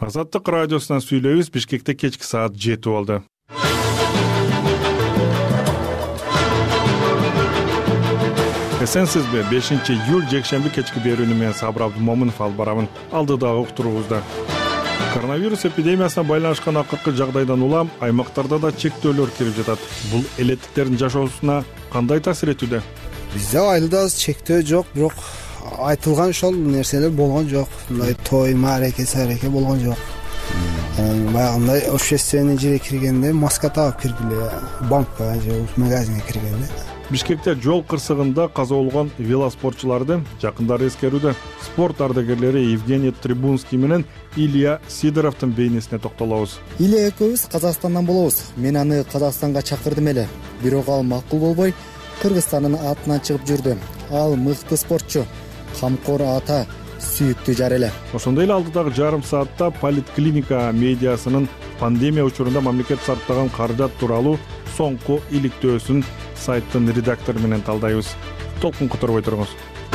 Азаттык радиосунан сүйлөйбүз. Бишкекте кечки саат 7 болду. Эсенсизби? 5-июль жекшемби кечки берүүнү мен Сабыр Абдумомунов алып барамын. Алдыдагы уктуруубузда. Коронавирус эпидемиясына байланышкан акыркы жагдайдан улам аймактарда да чектөөлөр кирип жатат. Бул элеттиктердин жашоосуна кандай таасир этүүдө? Бизде айылда чектөө жок, бирок айтылган ошол нерселер болгон жок. Мындай той, маареке болгон жок. Баягындай общественный жерге киргенде маска тагып киргиле, банкка же магазинге киргенде. Бишкекте жол кырсыгында каза болгон велоспортчуларды жакындары эскерүүдө. Спорт ардагерлери Евгений Трибунский менен Илья Сидоровдун бейнесине токтолобуз. Илья экөөбүз Казакстандан болобуз. Мен аны Казакстанга чакырдым эле. Бирок ал макул болбой, Кыргызстандын атынан чыгып жүрдү. Ал мыкты спортчу, камкор ата, сүйүктүү жар эле. Ошондой эле алдыдагы жарым саатта Политклиника медиасынын пандемия учурунда мамлекет сарптаган каражат тууралуу соңку иликтөөсүн сайттын редактору менен талдайбыз. Толкун которбой туруңуз.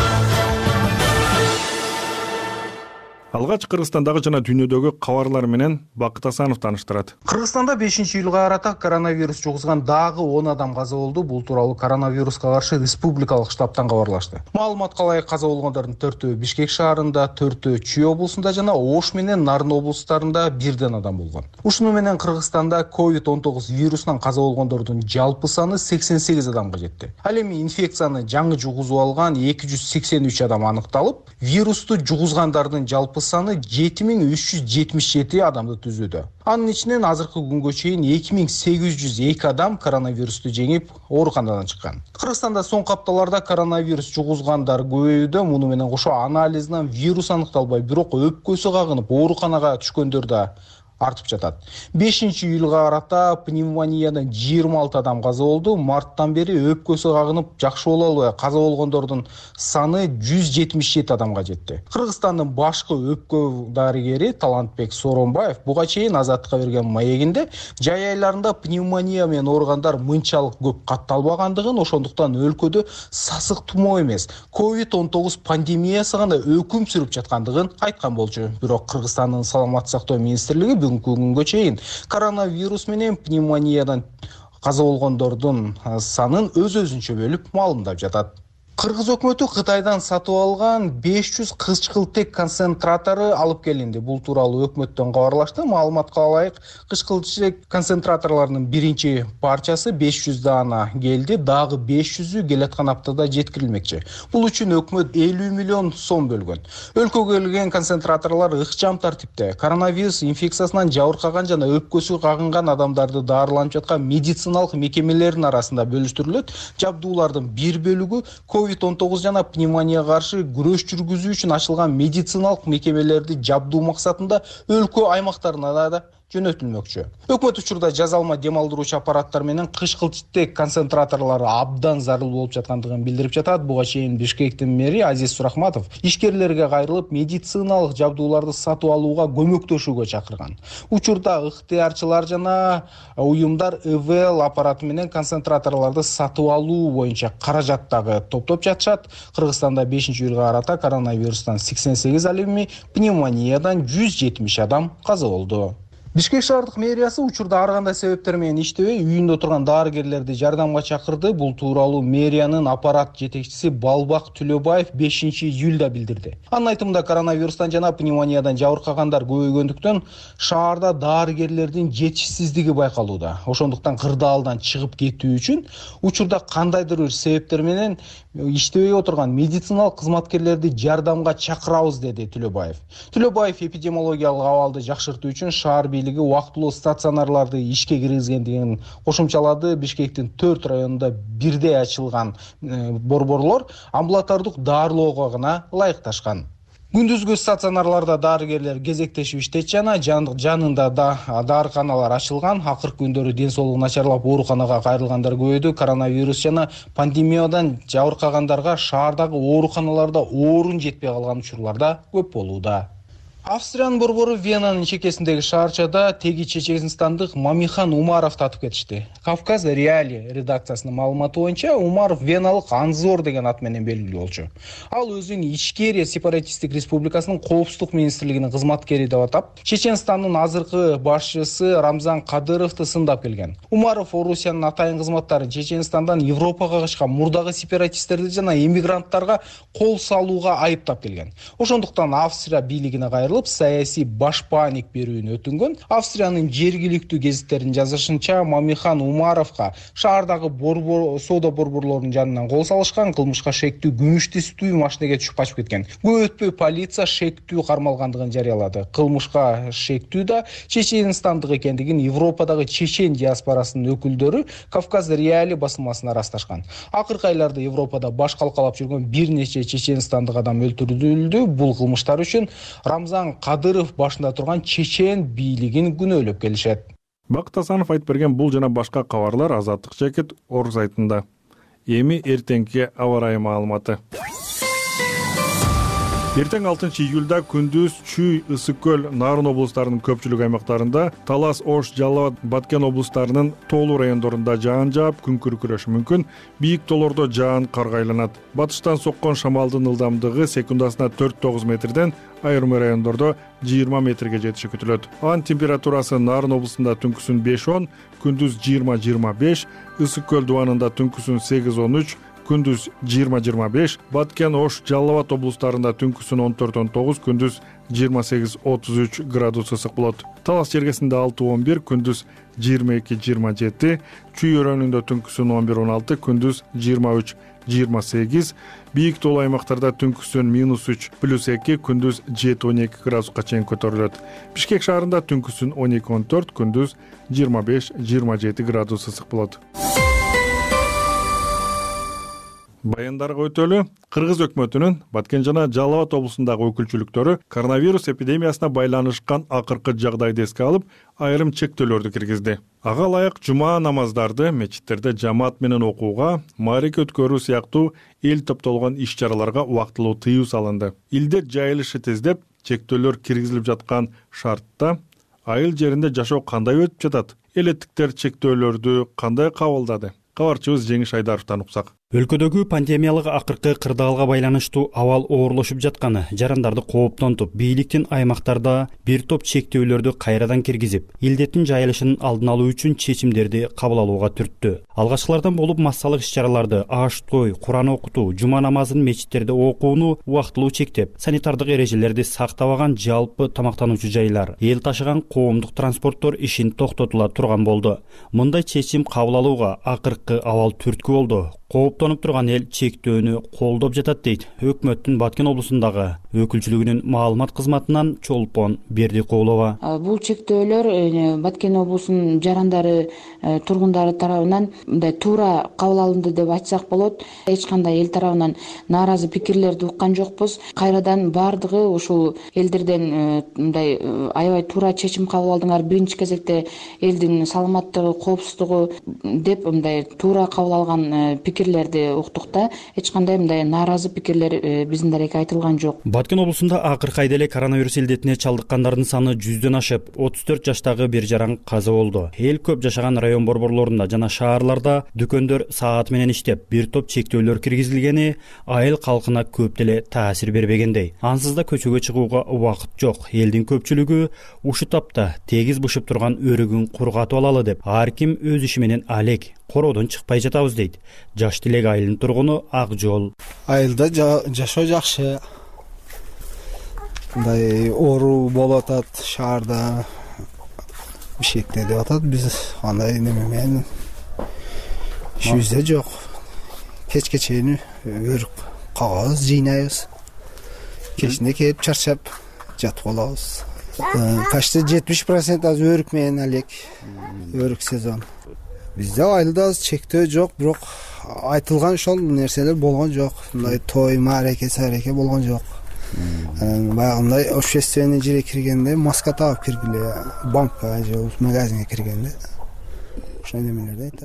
Алгач Кыргызстандагы жана дүйнөдөгү кабарлар менен Бакыт Асанов тааныштырат. Кыргызстанда 5-июлга карата коронавирус жугузган дагы 10 адам каза болду. Бул тууралуу коронавируска каршы республикалык штабтан кабарлашты. Маалыматка ылайык каза болгондордун 4-өө Бишкек шаарында, 4-өө Чүй облусунда жана Ош менен Нарын облустарында бирден адам болгон. Ушуну менен Кыргызстанда COVID-19 вирусунан каза болгондордун жалпы саны 88 адамга жетти. Ал эми инфекцияны жаңы жугузуп алган 283 адам аныкталып, вирусту жугузгандардын жалпы саны 7377 адамды түзүүдө. Анын ичинен азыркы күнгө чейин 2802 адам коронавирусту жеңип, ооруканадан чыккан. Кыргызстанда соңку апталарда коронавирус жугузгандар көбөйүүдө, муну менен кошо анализинен вирус аныкталбай, бирок өпкөсү кагынып, ооруканага түшкөндөр да артып жатат. 5-июлга карата пневмониядан 26 адам каза болду. Марттан бери өпкөсү кагынып жакшы боло албай каза болгондордун саны 177 адамга жетти. Кыргызстандын башкы өпкө дарыгери Талантбек Соронбаев буга чейин Азаттыкка берген маегинде жай айларында пневмония менен ооругандар мынчалык көп катталбагандыгын, ошондуктан өлкөдө сасык тумоо эмес, COVID-19 пандемиясы гана өкүм сүрүп жаткандыгын айткан болчу. Бирок Кыргызстандын саламаттык сактоо министрлиги күнгө чейин коронавирус менен пневмониядан каза болгондордун санын өз-өзүнчө бөлүп маалымдап жатат. Кыргыз өкмөтү Кытайдан сатып алган 500 кычкылтек концентратору алып келинди. Бул тууралуу өкмөттөн кабарлашты. Маалыматка ылайык, кычкылтек концентраторлордун биринчи парчасы 500 дана келди, дагы 500-ü келаткан аптада жеткирилмекчи. Бул үчүн өкмөт 50 миллион сом бөлгөн. Өлкөгө келген концентраторлор ыкчам тартипте. Коронавирус инфекциясынан жабыркаган жана өпкөсү кагынган адамдарды даарыланып жаткан медициналык мекемелердин арасында бөлүштүрүлөт. Жабдуулардын бир бөлүгү COVID-19 жана пневмония каршы күрөш жүргүзүү үчүн ачылган медициналык мекемелерди жабдуу максатында өлкө аймактарына да жөнөтүлмөкчү. Өкмөт учурда жазалма демалдыруучу аппараттар менен кычкылтек концентраторлору абдан зарыл болуп жаткандыгын билдирип жатат. Буга чейин Бишкектин мэри Азиз Сурахматов ишкерлерге кайрылып, медициналык жабдууларды сатып алууга көмөктөшүүгө чакырган. Учурда ыктыярчылар жана уюмдар ИВЛ аппараты менен концентраторлорду сатып алуу боюнча каражаттагы топтоп жатышат. Кыргызстанда 5-июлга карата коронавирустан 88, ал эми пневмониядан 170 адам каза болду. Бишкек шаардык мэриясы учурда ар кандай себептер менен иштебей, үйүндө турган дарыгерлерди жардамга чакырды. Бул тууралуу мэриянын аппарат жетекчиси Балбак Түлөбаев 5-июлда билдирди. Анын айтымында коронавирустан жана пневмониядан жабыркагандар көбөйгөндүктөн шаарда дарыгерлердин жетишсиздиги байкалууда. Ошондуктан кырдаалдан чыгып кетүү үчүн учурда кандайдыр бир себептер менен иштебей отурган медициналык кызматкерлерди жардамга чакырабыз, деди Түлөбаев. Түлөбаев эпидемиологиялык абалды жакшыртуу үчүн шаар бийлиги убактылуу стационарларды ишке киргизгендигин кошумчалады. Бишкектин 4 районунда бирдей ачылган борборлор амбулатордук дарылоого гана ылайыкташкан. Күндүзгү стационарларда дарыгерлер кезектешип иштейт жана жанында да дарыканалар ачылган. Акыркы күндөрү ден соолугу начарлап ооруканага кайрылгандар көбөйдү. Коронавирус жана пандемиядан жабыркагандарга шаардагы ооруканаларда орун жетпей калган учурлар да көп болууда. Австриянын борбору Венанын чекесиндеги шаарчада теги чеченстандык Мамихан Умаров татып кетишти. Кавказ Реали редакциясынын маалыматы боюнча Умаров веналык Анзор деген ат менен белгилүү болчу. Ал өзүн Ичкерия сепаратисттик республикасынын коопсуздук министрлигинин кызматкери деп атап, Чеченстандын азыркы башчысы Рамзан Кадыровду сындап келген. Умаров Орусиянын атайын кызматтарын Чеченстандан Европага качкан мурдагы сепаратисттерди жана эмигранттарга кол салууга айыптап келген. Ошондуктан Австрия бийлигине кайрылып, саясий башпааник берүүнү өтүнгөн. Австриянын жергиликтүү гезиттеринин жазышынча, Мамихан Умаровго шаардагы соода борборлорунун жанынан кол салышкан, кылмышка шектүү күмүш тистүү машинеге түшүп качып кеткен. Көп өтпөй полиция шектүү кармалгандыгын жарыялады. Кылмышка шектүү да чеченстандык экендигин Европадагы чечен диаспорасынын өкүлдөрү Кавказ Реали басылмасына ырасташкан. Акыркы айларда Европада баш калкалап жүргөн бир нече чеченстандык адам өлтүрүлдү. Бул кылмыштар үчүн Рамзан Кадыров башында турган чечен бийлигин күнөөлөп келишет. Бакыт Асанов айтып берген бул жана башка кабарлар Азаттык жекет Орг сайтында. Эми эртеңки аба ырайы маалыматы. Эртең 6 июлда күндүз Чүй, Ысык көл, Нарын облустарынын көпчүлүк аймактарында, Талас, Ош, Жалал абад, Баткен облустарынын тоолуу райондорунда жаан жаап, күн күркүрөшү мүмкүн. Бийик тоолордо жаан карга айланат. Батыштан соккон шамалдын ылдамдыгы секундасына 4-9 метрден, айрым райондордо 20 метрге жетиши күтүлөт. Анын температурасы Нарын облусунда түнкүсүн 5-10, күндүз 20-25, Ысык көл дубанында түнкүсүн 8-13, күндүз 20-25, Баткен, Ош, Жалал абад облустарында түнкүсүн 14-19, күндүз 28-33 градус ысык болот. Талас жергесинде 6-11, күндүз 22-27, Чүй өрөөнүндө түнкүсүн 11-16, күндүз 23-28, бийик тоолуу аймактарда түнкүсүн -3, +2, күндүз 7-12 градуска чейин көтөрүлөт. Бишкек шаарында түнкүсүн 12-14, күндүз 25-27 градус ысык болот. Баяндарга өтөлү, Кыргыз өкмөтүнүн Баткен жана Жалал абад облусундагы өкүлчүлүктөрү коронавирус эпидемиясына байланышкан акыркы жагдайды эске алып, айрым чектөөлөрдү киргизди. Ага ылайык жума намаздарды мечиттерде жамаат менен окууга, маарике өткөрүү сыяктуу эл топтолгон иш-чараларга убактылуу тыюу салынды. Илдет жайылышы тездеп, чектөөлөр киргизилип жаткан шартта айыл жеринде жашоо кандай өтүп жатат? Элеттиктер чектөөлөрдү кандай кабылдады? Кабарчыбыз Жеңиш Айдаровдон уксак. Өлкөдөгү пандемиялык акыркы кырдаалга байланыштуу абал оорлошуп жатканы жарандарды кооптонтуп, бийликтин аймактарда бир топ чектөөлөрдү кайрадан киргизип, илдеттин жайылышынын алдын алуу үчүн чечимдерди кабыл алууга түрттү. Алгачкылардан болуп массалык иш-чараларды, аш той, Куран окутуу, жума намазын мечиттерде окууну убактылуу чектеп, санитардык эрежелерди сактабаган жалпы тамактануучу жайлар, эл ташыган коомдук транспорттор ишин токтотула турган болду. Мындай чечим кабыл алууга акыркы абал түрткү болду. Кооптонуп турган эл чектөөнү колдоп жатат дейт өкмөттүн Баткен облусундагы өкүлчүлүгүнүн маалымат кызматынан Чолпон Бердикулова. Бул чектөөлөр Баткен облусунун жарандары, тургундары тарабынан мындай туура кабыл алынды деп айтсак болот. Эч кандай эл тарабынан нааразы пикирлерди уккан жокпуз. Кайрадан баардыгы ушул элдерден мындай аябай туура чечим кабыл алдыңар. Биринчи кезекте элдин саламаттыгы, коопсуздугу деп мындай туура кабыл алган пикирлерди уктук да. Эч кандай мындай нааразы пикирлер биздин дарекке айтылган жок. Баткен облусунда акыркы айда эле коронавирус илдетине чалдыккандардын саны 100дөн ашып, 34 жаштагы бир жаран каза болду. Эл көп жашаган район борборлорунда жана шаарларда дүкөндөр саат менен иштеп, бир топ чектөөлөр киргизилгени айыл калкына көп деле таасир бербегендей. Ансыз да көчөгө чыгууга убакыт жок. Элдин көпчүлүгү ушу тапта тегиз бышып турган өрүгүн кургатып алалы деп, ар ким өз иши менен алек, короодон чыкпай жатабыз дейт. Жаш Тилек айылынын тургуну Акжол. Айылда жашоо жакшы. Мындай оору болуп атат шаарда. Бишкекте деп атат. Биз андай неме менен ишибизде жок. Кечке чейин өрүк кагабыз, жыйнайбыз. Кечинде келип чарчап жатып калабыз. Почти 70% аз өрүк менен алек. Өрүк сезон. Бизде айылда чектөө жок, бирок айтылган ошол нерселер болгон жок. Мындай той, маареке болгон жок. Баягындай общественный жерге киргенде маска тагып киргиле, банкка же магазинге киргенде ошол немелерди айтат.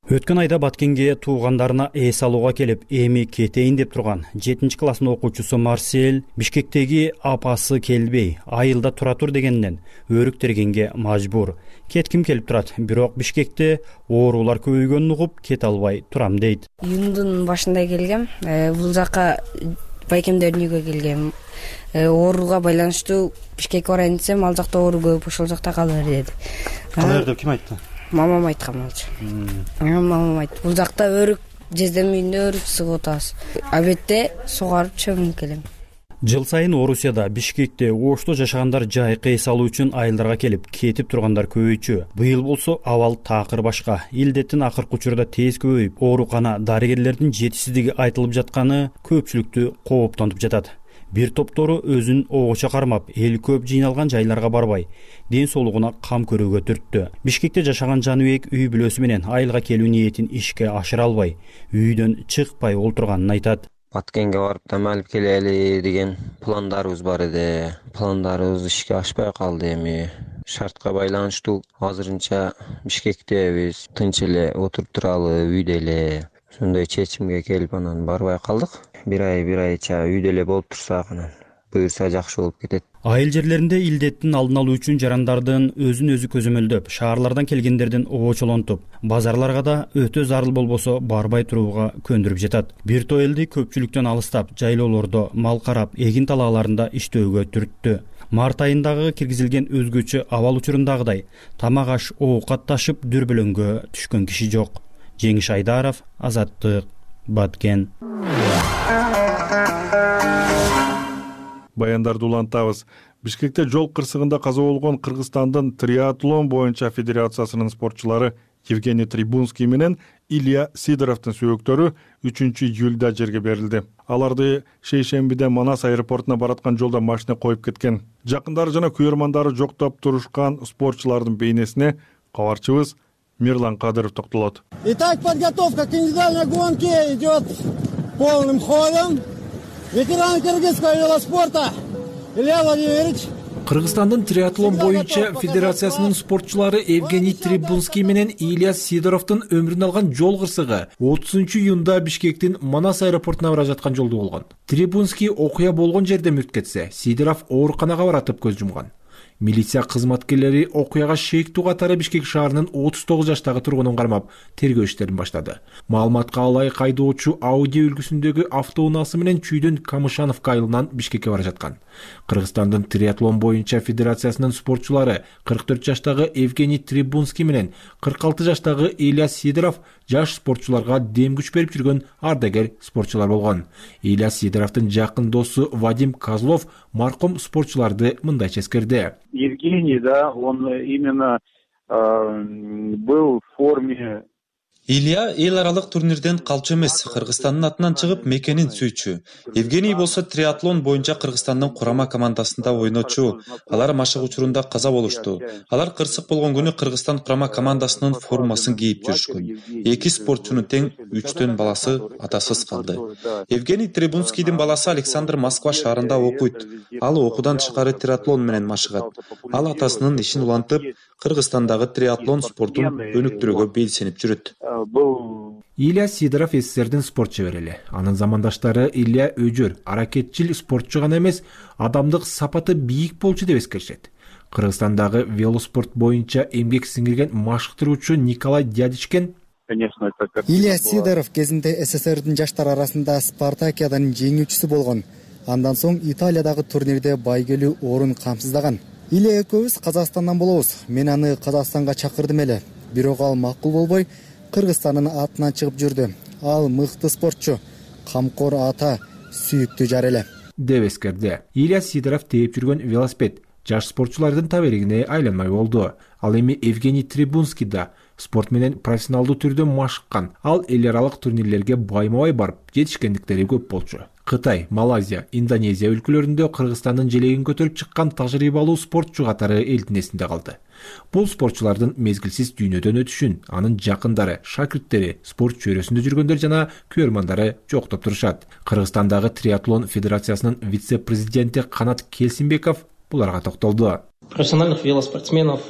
Өткөн айда Баткенге туугандарына эс алууга келип, эми кетейин деп турган 7 класстын окуучусу Марсель Бишкектеги апасы келбей, айылда тура тур дегенден өрүктергенге мажбур. Кетким келип турат, бирок Бишкекте оорулар көбөйгөнүн угуп кете албай турам дейт. Июндун башында келгем, бул жака байкемдердин үйгө келгем. Ооруга байланыштуу Бишкекке барайын десем, ал жакта оору көп, ошол жакта кала бер деди. Калай деп ким айтты? Мамам айткан болчу. Мамам айтты. Бул жакта өрүк жездем үйүндө өрүк сыгып атабыз. Абетте сугарып чөгүнүп келем. Жыл сайын Орусияда, Бишкекте ошто жашагандар жайкы эс алуу үчүн айылдарга келип, кетип тургандар көбөйчү. Быйыл болсо абал такыр башка. Илдеттин акыркы учурда тез көбөйүп, оорукана дарыгерлердин жетишсиздиги айтылып жатканы көпчүлүктү кооптонтуп жатат. Бир топтору өзүн огочо кармап, эл көп жыйналган жайларга барбай, ден соолугуна кам көрүүгө түрттү. Бишкекте жашаган Жаныбек үй бүлөсү менен айылга келүү ниетин ишке ашыра албай, үйдөн чыкпай олтурганын айтат. Баткенге барып тамалып келели деген пландарыбыз бар эди. Пландарыбыз ишке ашпай калды эми. Шартка байланыштуу азырынча Бишкектебиз, тынч эле отуруп туралы үйдө эле. Ошондой чечимге келип анан барбай калдык. Бир айча үйдө эле болуп турсак анан буюрса жакшы болуп кетет. Айыл жерлеринде илдеттин алдын алуу үчүн жарандардын өзүн өзү көзөмөлдөп, шаарлардан келгендердин обочолонтуп, базарларга да өтө зарыл болбосо барбай турууга көндүрүп жатат. Бир топ элди көпчүлүктөн алыстап, жайлоолордо мал карап, эгин талааларында иштөөгө түрттү. Март айындагы киргизилген өзгөчө абал учурундагыдай тамак аш оокат ташып дүрбөлөңгө түшкөн киши жок. Жеңиш Айдаров, Азаттык, Баткен. Баяндарды улантабыз. Бишкекте жол кырсыгында каза болгон Кыргызстандын триатлон боюнча федерациясынын спортчулары Евгений Трибунский менен Илья Сидоровдун сөөктөрү 3-июлда жерге берилди. Аларды шейшембиде Манас аэропортуна бараткан жолда машина коюп кеткен. Жакындары жана күйөрмандары жоктоп турушкан спортчулардын бейнесине кабарчыбыз Мирлан Кадыров токтолот. Итак, подготовка к индивидуальной гонке идет полным ходом. Ветеран кыргызского велоспорта Илья Владимирович. Кыргызстандын триатлон боюнча федерациясынын спортчулары Евгений Трибунский менен Илья Сидоровдун өмүрүн алган жол кырсыгы 30-июнда Бишкектин Манас аэропортуна бара жаткан жолдо болгон. Трибунский окуя болгон жерде мүрт кетсе, Сидоров ооруканага баратып көз жумган. Милиция кызматкерлери окуяга шектүү катары Бишкек шаарынын 39 жаштагы тургунун кармап, тергөө иштерин баштады. Маалыматка ылайык айдоочу Ауди үлгүсүндөгү автоунаасы менен Чүйдөн Камышановка айылынан Бишкекке бара жаткан. Кыргызстандын триатлон боюнча федерациясынын спортчулары 44 жаштагы Евгений Трибунский менен 46 жаштагы Илья Сидоров жаш спортчуларга дем күч берип жүргөн ардагер спортчулар болгон. Илья Сидоровдун жакын досу Вадим Козлов маркум спортчуларды мындайча эскерди. Евгений, да, он именно был в форме. Илья эл аралык турнирден калчу эмес, Кыргызстандын атынан чыгып мекенин сүйчү. Евгений болсо триатлон боюнча Кыргызстандын курама командасында ойночу. Алар машык учурунда каза болушту. Алар кырсык болгон күнү Кыргызстан курама командасынын формасын кийип жүрүшкөн. Эки спортчунун тең 3төн баласы атасыз калды. Евгений Трибунскийдин баласы Александр Москва шаарында окуйт. Ал окуудан тышкары триатлон менен машыгат. Ал атасынын ишин улантып, Кыргызстандагы триатлон спортун өнүктүрүүгө белсенип жүрөт. Илья Сидоров СССРдин спорт чебери. Анын замандаштары Илья өжөр, аракетчил спортчу гана эмес, адамдык сапаты бийик болчу деп эскеришет. Кыргызстандагы велоспорт боюнча эмгек сиңирген машыктыруучу Николай Дядичкен Илья Сидоров кезинде СССРдин жаштар арасында Спартакиаданын жеңүүчүсү болгон. Андан соң Италиядагы турнирде байгелүү орун камсыздаган. Илья экөөбүз Казакстандан болобуз. Мен аны Казакстанга чакырдым эле. Бирок ал макул болбой, Кыргызстандын атынан чыгып жүрдү. Ал мыкты спортчу, камкор ата, сүйүктүү жар эле. Деп эскерди. Илья Сидоров тээп жүргөн велосипед жаш спортчулардын таберигине айланмай болду. Ал эми Евгений Трибунский да спорт менен профессионалдуу түрдө машыккан. Ал эл аралык турнирлерге байма-бай барып, жетишкендиктери көп болчу. Кытай, Малайзия, Индонезия өлкөлөрүндө Кыргызстандын желегин көтөрүп чыккан тажрыйбалуу спортчу катары элдин эсинде калды. Бул спортчулардын мезгилсиз дүйнөдөн өтүшүн анын жакындары, шакирттери, спорт чөйрөсүндө жүргөндөр жана күйөрмандары жоктоп турушат. Кыргызстандагы триатлон федерациясынын вице-президенти Канат Келсинбеков буларга токтолду. Профессиональных велоспортсменов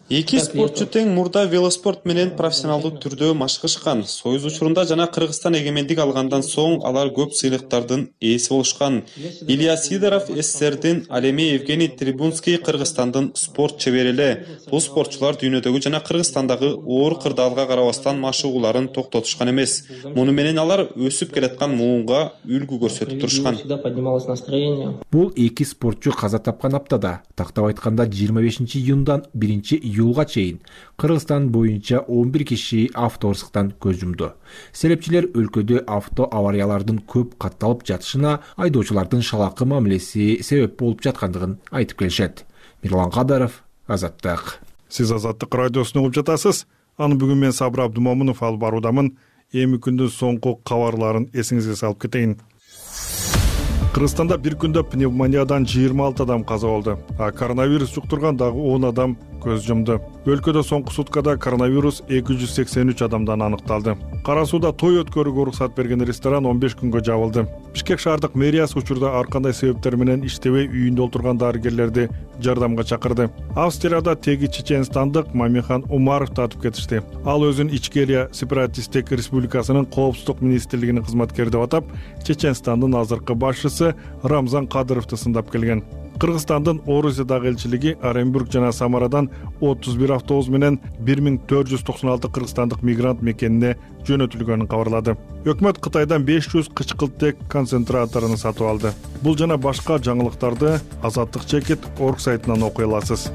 Эки спортчу тең мурда велоспорт менен профессионалдуу түрдө машыгышкан. Союз учурунда жана Кыргызстан эгемендик алгандан соң алар көп сыйлыктардын ээси болушкан. Илья Сидоров СССРдин, ал эми Евгений Трибунский Кыргызстандын спорт чебери эле. Бул спортчулар дүйнөдөгү жана Кыргызстандагы оор кырдаалга карабастан машыгууларын токтотушкан эмес. Муну менен алар өсүп келаткан муунга үлгү көрсөтүп турушкан. Бул эки спортчу каза тапкан аптада, тактап айтканда 25-июндан 1-июлга чейин Кыргызстан боюнча 11 киши автоырсыктан көз жумду. Серепчилер өлкөдө авто авариялардын көп катталып жатышына айдоочулардын шалакы мамилеси себеп болуп жаткандыгын айтып келишет. Мирлан Кадаров, Азаттык. Сиз Азаттык радиосун угуп жатасыз. Аны бүгүн мен Сабыр Абдумомунов алып баруудамын. Эми күндүн соңку кабарларын эсиңизге салып кетейин. Кыргызстанда бир күндө пневмониядан 26 адам каза болду. Коронавирус жуктурган дагы 10 адам көз жумду. Өлкөдө соңку суткада коронавирус 283 адамдан аныкталды. Кара Сууда той өткөрүүгө уруксат берген ресторан 15 күнгө жабылды. Бишкек шаардык мэриясы учурда ар кандай себептер менен иштебей үйүндө отурган дарыгерлерди жардамга чакырды. Австрияда теги чеченстандык Мамихан Умаров татып кетишти. Ал өзүн Ичкерия сепаратисттик республикасынын коопсуздук министрлигинин кызматкери деп атап, Чеченстандын азыркы башчысы Рамзан Кадыровду сындап келген. Кыргызстандын Орусиядагы элчилиги Оренбург жана Самарадан 31 автобус менен 1496 кыргызстандык мигрант мекенине жөнөтүлгөнүн кабарлады. Өкмөт Кытайдан 500 кычкылтек концентраторун сатып алды. Бул жана башка жаңылыктарды Азаттык чекит орг сайтынан окуй аласыз.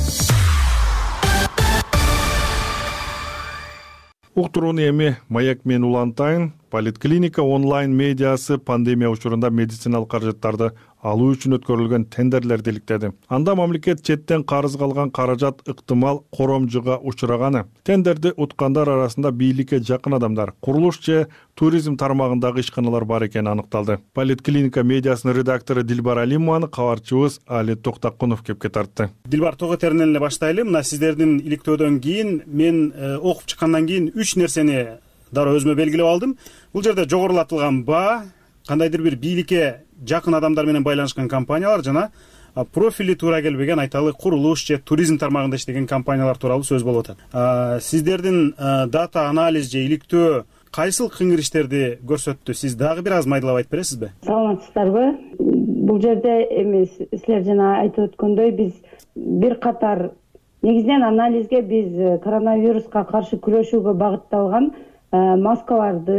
Уктурууну эми Маяк менен улантайын. Политклиника онлайн медиасы пандемия учурунда медициналык каражаттарды алуу үчүн өткөрүлгөн тендерлерди иликтеди. Анда мамлекет четтен карыз калган каражат ыктымал коромжуга учураганы. Тендерди уткандар арасында бийликке жакын адамдар, курулуш же туризм тармагындагы ишканалар бар экени аныкталды. Политклиника медиасынын редактору Дилбар Алимованы кабарчыбыз Али Токтакунов кепке тартты. Дилбар, того теринен эле баштайлы. Мына сиздердин иликтөөдөн кийин мен окуп чыккандан кийин 3 нерсени дароо өзүмө белгилеп алдым. Бул жерде жогорулатылган баа, кандайдыр бир бийликке жакын адамдар менен байланышкан компаниялар жана профили туура келбеген айталы курулуш же туризм тармагында иштеген компаниялар тууралуу сөз болуп атат. Сиздердин дата анализ же иликтөө кайсыл кыңгыриштерди көрсөттү? Сиз дагы бир аз майдалап айтып бересизби? Саламатсыздарбы? Бул жерде эми силер жана айтып өткөндөй биз бир катар негизинен анализге биз коронавируска каршы күрөшүүгө багытталган маскаларды,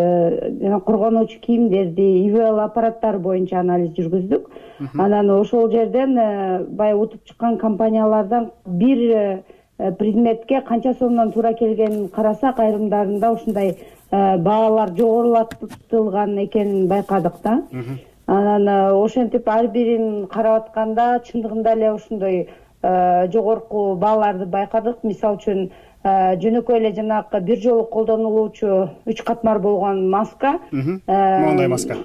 жана коргонуучу кийимдерди, ИВЛ аппараттары боюнча анализ жүргүздүк. Анан ошол жерден баягы утуп чыккан компаниялардан бир предметке канча сомдон туура келгенин карасак, айрымдарында ушундай баалар жогорулатылган экенин байкадык да. Анан ошентип ар бирин карап атканда чындыгында эле ушундай жогорку бааларды байкадык. Мисалы үчүн жөнөкөй эле жанагы бир жолу колдонулуучу 3 катмар болгон маска, моундай маска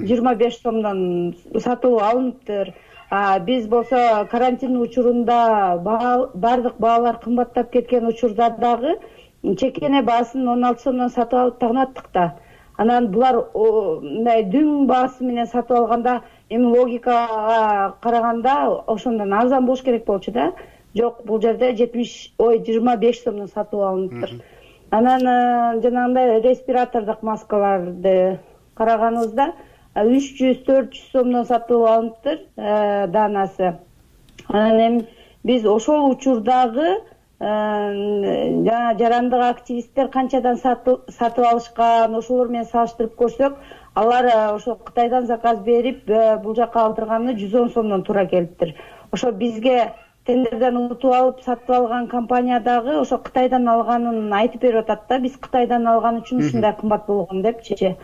25 сомдон сатылып алыныптыр. Биз болсо карантин учурунда бардык баалар кымбаттап кеткен учурда дагы чекене баасын 16 сомдон сатып алып тагнаттык да. Анан булар мындай дүң баасы менен сатып алганда эми логикага караганда ошондон арзан болуш керек болчу да. Жок, бул жерде 25 сомдон сатып алыныптыр. Анан жанагындай респиратордук маскаларды караганыбызда 300-400 сомдон сатып алыныптыр данасы. Анан эми биз ошол учурдагы жарандык активисттер канчадан сатып алышкан, ошолор менен салыштырып көрсөк, алар ошо Кытайдан заказ берип бул жака алдырганы 110 сомдон туура келиптир. Ошо бизге тендерден утуп алып сатып алган компания дагы ошо Кытайдан алганын айтып берип атат да. Биз Кытайдан алган үчүн ушундай кымбат болгон депчи.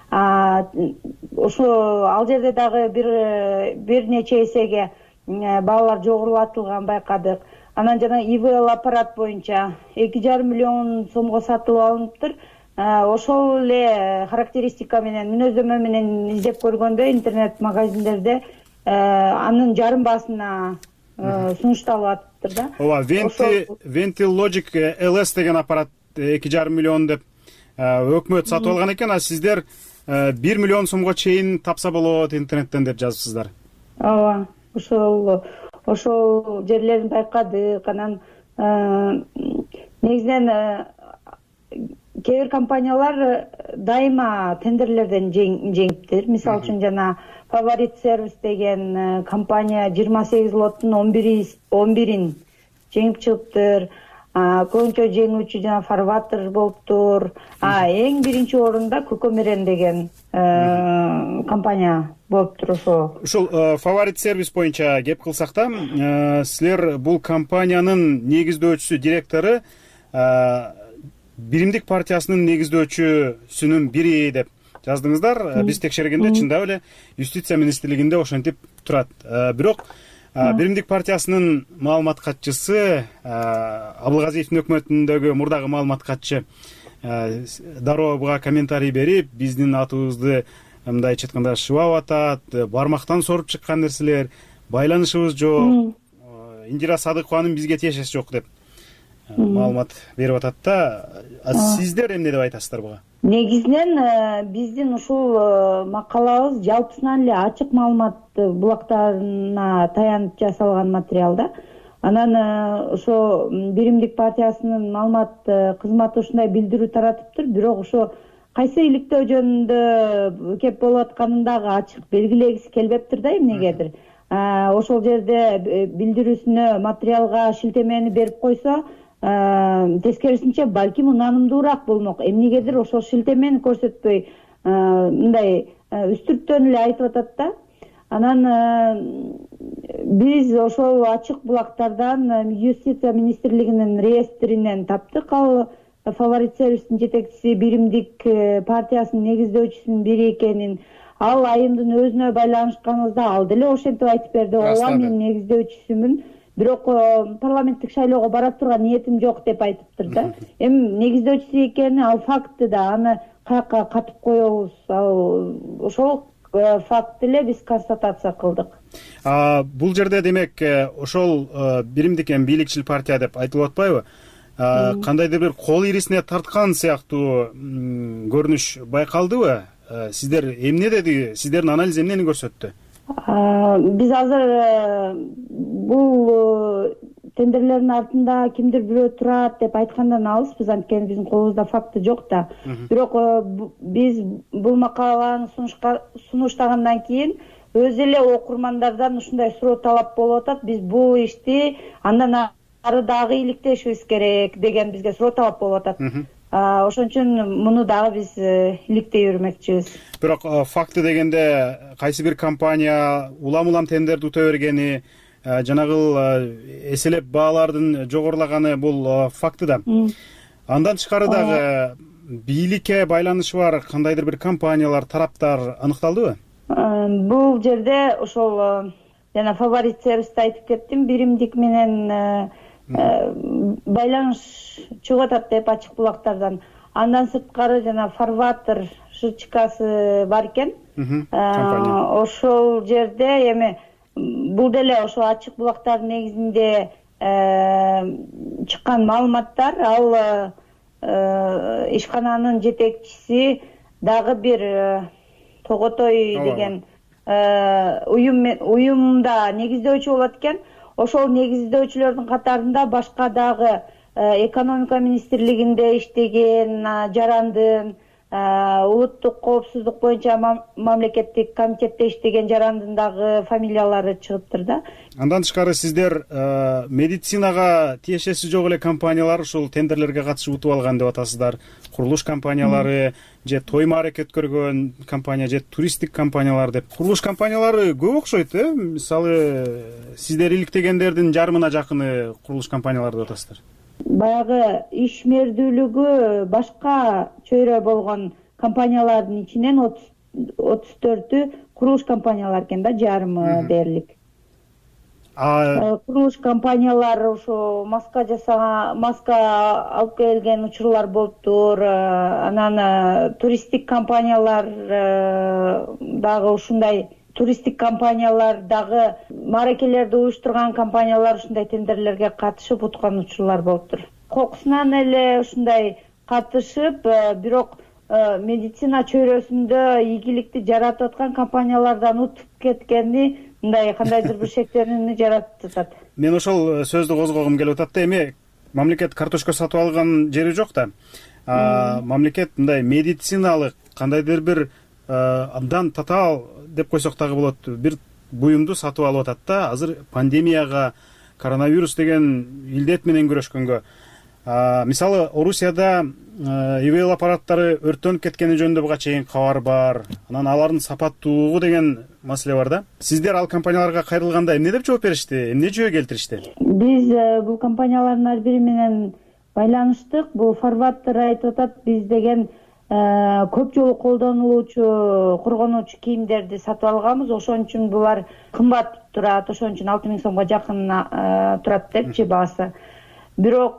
Ошо ал жерде дагы бир нече эсеге баалар жогорулатылган байкадык. Анан жана ИВЛ аппарат боюнча 2,5 миллион сомго сатып алыныптыр. Ошол эле характеристика менен, мүнөздөмө менен издеп көргөндө интернет магазиндерде анын жарым баасына сунушталып атыптыр да. Ооба, Ventilogic LS деген аппарат 2,5 миллион деп өкмөт сатып алган экен, а сиздер 1 миллион сомго чейин тапса болот интернеттен деп жазыпсыздар. Ооба, ошол жерлерин байкадык. Анан негизинен кээ бир компаниялар дайыма тендерлерден жеңиптир. Мисалы үчүн жана Фаворит сервис деген компания 28 лоттун 11-ин жеңип чыгыптыр. Көбүнчө жеңүүчү жана Фарватер болуптур. Эң биринчи орунда Көкөмерен деген компания болуптур. Ушул Фаворит сервис боюнча кеп кылсак да, силер бул компаниянын негиздөөчүсү, директору Биримдик партиясынын негиздөөчүсүнүн бири деп жаздыңыздар. Биз текшергенде чындап эле юстиция министрлигинде ошентип турат. Бирок Биримдик партиясынын маалымат катчысы, Абылгазиевдин өкмөтүндөгү мурдагы маалымат катчы дароо буга комментарий берип, биздин атыбызды мындайча айтканда шыбап атат, бармактан соруп чыккан нерселер, байланышыбыз жок, Индира Садыкованын бизге тиешеси жок деп маалымат берип атат да. Сиздер эмне деп айтасыздар буга? Негизинен биздин ушул макалабыз жалпысынан эле ачык маалымат булактарына таянып жасалган материал да. Анан ошо Биримдик партиясынын маалымат кызматы ушундай билдирүү таратыптыр, бирок ошо кайсы иликтөө жөнүндө кеп болуп атканын дагы ачык белгилегиси келбептир да эмнегедир. Ошол жерде билдирүүсүнө материалга шилтемени берип койсо, тескерисинче балким унанымдуураак болмок. Эмнегедир ошол шилтемени көрсөтпөй мындай үстүрттөн эле айтып атат да. Анан биз ошол ачык булактардан юстиция министрлигинин реестринен таптык. Ал Фаворит сервистин жетекчиси Биримдик партиясынын негиздөөчүсүнүн бири экенин, ал айымдын өзүнө байланышканыбызда ал деле ошентип айтып берди. Ооба, мен негиздөөчүсүмүн, бирок парламенттик шайлоого бара турган ниетим жок деп айтыптыр да. Эми негиздөөчүсү экени ал факты да, аны каяка катып коебуз. Ал ошол факт эле биз констатация кылдык. Бул жерде демек ошол Биримдик бийликчил партия деп айтылып атпайбы? Кандайдыр бир кол ирисине тарткан сыяктуу көрүнүш байкалдыбы? Сиздер эмне деди? Сиздердин анализ эмнени көрсөттү? Биз азыр бул тендерлердин артында кимдир бирөө турат деп айткандан алыспыз, анткени биздин колубузда факты жок да. Бирок биз бул макаланы сунуштагандан кийин өз эле окурмандардан ушундай суроо талап болуп атат. Биз бул ишти андан ары дагы иликтешибиз керек деген бизге суроо талап болуп атат. Ошон үчүн муну дагы биз иликтей бермекчибиз. Бирок факты дегенде кайсы бир компания улам тендерди ута бергени, жанагыл эселеп баалардын жогорулаганы бул факты да. Андан тышкары дагы бийликке байланышы бар кандайдыр бир компаниялар, тараптар аныкталдыбы? Бул жерде ошол жана Фаворит сервисти айтып кеттим, Биримдик менен байланыш чыгып атат деп ачык булактардан. Андан сырткары жана Фарватер ШЧКсы бар экен. Ошол жерде эми бул деле ошо ачык булактардын негизинде чыккан маалыматтар. Ал ишкананын жетекчиси дагы бир Тоготой деген уюмда негиздөөчү болот экен. Ошол негиздөөчүлөрдүн катарында башка дагы экономика министрлигинде иштеген жарандын, улуттук коопсуздук боюнча мамлекеттик комитетте иштеген жарандын дагы фамилиялары чыгыптыр да. Андан тышкары сиздер медицинага тиешеси жок эле компаниялар ушул тендерлерге катышып утуп алган деп атасыздар. Курулуш компаниялары, же тойма аракет көргөн компания, же туристтик компаниялар деп. Курулуш компаниялары көп окшойт, мисалы сиздер иликтегендердин жарымына жакыны курулуш компаниялары деп атасыздар. Баягы ишмердүүлүгү башка чөйрө болгон компаниялардын ичинен 34-ü курулуш компаниялар экен да, жарымы дээрлик. Курулуш компаниялар ошо маска алып келген учурлар болуптур. Анан туристтик компаниялар дагы ушундай мааракелерди уюштурган компаниялар ушундай тендерлерге катышып уткан учурлар болуптур. Кокусунан эле ушундай катышып, бирок медицина чөйрөсүндө ийгиликти жаратып аткан компаниялардан утуп кеткени мындай кандайдыр бир шектенүүнү жаратып атат. Мен ошол сөздү козгогум келип атат да, эми мамлекет картошка сатып алган жери жок да. Мамлекет мындай медициналык кандайдыр бир абдан татаал деп койсок дагы болот, бир буюмду сатып алып атат да. Азыр пандемияга, коронавирус деген илдет менен күрөшкөнгө. Мисалы Орусияда ИВЛ аппараттары өрттөнүп кеткени жөнүндө буга чейин кабар бар. Анан алардын сапаттуулугу деген маселе бар да. Сиздер ал компанияларга кайрылганда эмне деп жооп беришти? Эмне жөө келтиришти? Биз бул компаниялардын ар бири менен байланыштык. Бул фарватер айтып атат, биз деген көп жолу колдонулуучу коргонуучу кийимдерди сатып алганбыз. Ошон үчүн булар кымбат турат. Ошон үчүн 6000 сомго жакын турат депчи баасы. Бирок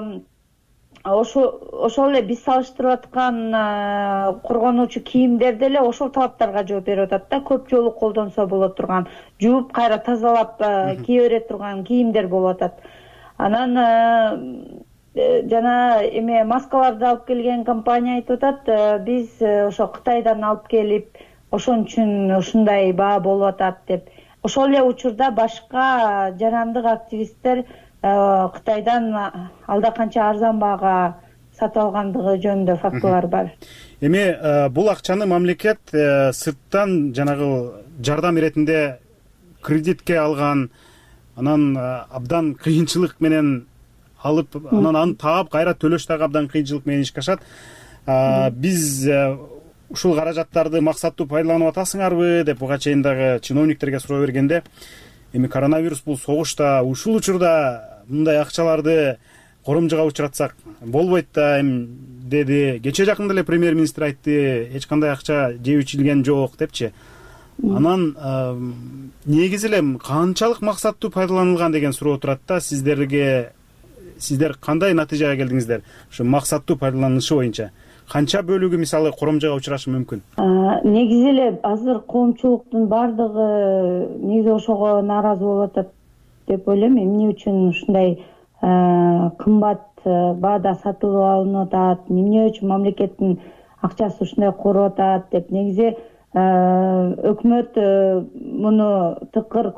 ошол эле биз салыштырып аткан коргонуучу кийимдер деле ошол талаптарга жооп берип атат да. Көп жолу колдонсо боло турган, жууп кайра тазалап кие бере турган кийимдер болуп атат. Анан жана эме маскаларды алып келген компания айтып атат, биз ошо Кытайдан алып келип, ошон үчүн ушундай баа болуп атат деп. Ошол эле учурда башка жарандык активисттер Кытайдан алда канча арзан баага сатып алгандыгы жөнүндө фактылар бар. Эми бул акчаны мамлекет сырттан жанагы жардам иретинде кредитке алган, анан абдан кыйынчылык менен алып, анан аны таап кайра төлөш дагы абдан кыйынчылык менен ишке ашат. Биз ушул каражаттарды максаттуу пайдаланып атасыңарбы деп буга чейин дагы чиновниктерге суроо бергенде, эми коронавирус бул согушта, ушул учурда мындай акчаларды коромжуга учуратсак болбойт да деди. Кече жакында эле премьер-министр айтты, эч кандай акча жеп ичилген жок депчи. Анан негизи эле канчалык максаттуу пайдаланылган деген суроо турат да. Сиздер кандай натыйжага келдиңиздер? Ушу максаттуу пайдаланышы боюнча канча бөлүгү мисалы коромжуга учурашы мүмкүн? Негизи эле азыр коомчулуктун бардыгы негизи ошого нааразы болуп атат деп ойлойм. Эмне үчүн ушундай кымбат баада сатылып алынып атат, эмне үчүн мамлекеттин акчасы ушундай короп атат деп. Негизи өкмөт муну тыкыр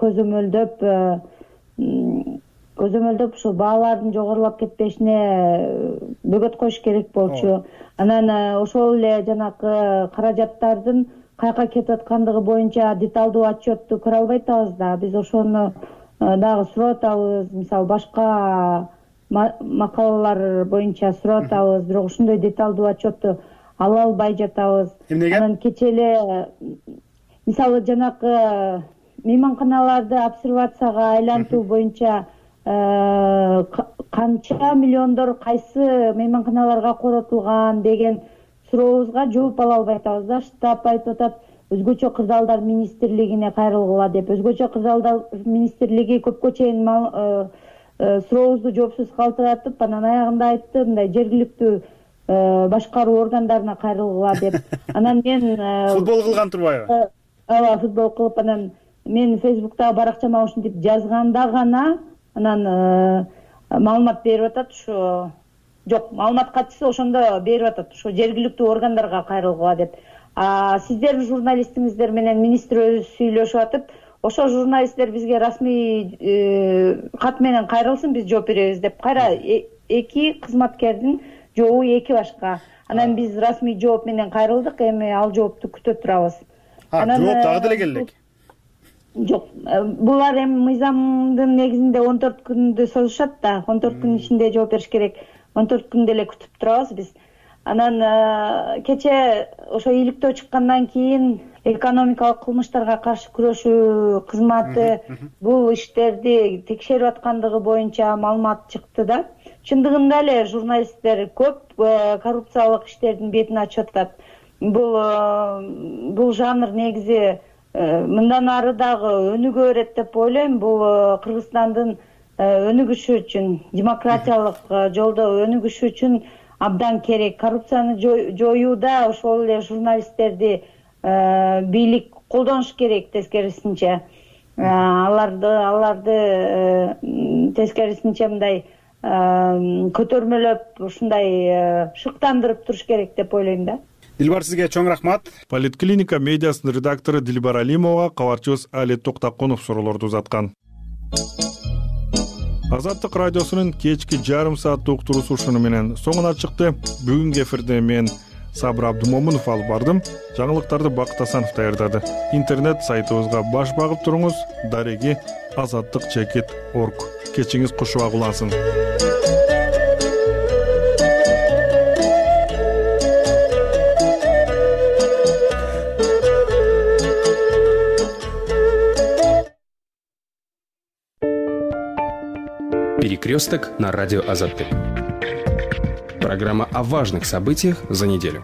көзөмөлдөп ушул баалардын жогорулап кетпешине бөгөт коюш керек болчу. Анан ошол эле жанакы каражаттардын каяка кетип аткандыгы боюнча деталдуу отчетту көрө албай атабыз да. Биз ошону дагы сурап атабыз. Мисалы башка макалалар боюнча сурап атабыз, бирок ушундай деталдуу отчетту ала албай жатабыз. Эмнеге? Анан кече эле мисалы жанакы мейманканаларды обсервацияга айлантуу боюнча канча миллиондор кайсы мейманканаларга коротулган деген сурообузга жооп ала албай атабыз да. Штаб айтып атат, өзгөчө кырдаалдар министрлигине кайрылгыла деп. Өзгөчө кырдаалдар министрлиги көпкө чейин сурообузду жоопсуз калтыратып, анан аягында айтты, мындай жергиликтүү башкаруу органдарына кайрылгыла деп. Анан мен футбол кылган турбайбы? Ооба, футбол кылып, анан мен Facebook'та баракчама ушинтип жазганда гана анан маалымат берип атат. Ушу жок, маалымат катчысы ошондо берип атат, ушу жергиликтүү органдарга кайрылгыла деп. Сиздердин журналистиңиздер менен министр өзү сүйлөшүп атып, ошо журналисттер бизге расмий кат менен кайрылсын, биз жооп беребиз деп. Кайра эки кызматкердин жообу эки башка. Анан биз расмий жооп менен кайрылдык, эми ал жоопту күтө турабыз. Жооп дагы деле келдик. Жок, булар эми мыйзамдын негизинде 14 күндү созушат да. 14 күн ичинде жооп бериш керек. 14 күндө эле күтүп турабыз биз. Анан кече ошо иликтөө чыккандан кийин экономикалык кылмыштарга каршы күрөшүү кызматы бул иштерди текшерип аткандыгы боюнча маалымат чыкты да. Чындыгында эле журналисттер көп коррупциялык иштердин бетин ачып атат. Бул жанр негизи мындан ары дагы өнүгө берет деп ойлойм. Бул Кыргызстандын өнүгүшү үчүн, демократиялык жолдо өнүгүшү үчүн абдан керек. Коррупцияны жоюуда ошол эле журналисттерди бийлик колдонуш керек тескерисинче. Аларды тескерисинче мындай көтөрмөлөп, ушундай шыктандырып туруш керек деп ойлойм да. Дилбар, сизге чоң рахмат. Политклиника медиасынын редактору Дилбар Алимова кабарчыбыз Али Токтоконов суроолорду узаткан. Азаттык радиосунун кечки жарым сааттык уктуруусу ушуну менен соңуна чыкты. Бүгүнкү эфирде мен Сабыр Абдумомунов алып бардым. Жаңылыктарды Бакыт Асанов даярдады. Интернет сайтыбызга баш багып туруңуз. Дареги azattik.org. Кечиңиз кушуак улансын. Перекресток на радио Азаттык. Программа о важных событиях за неделю.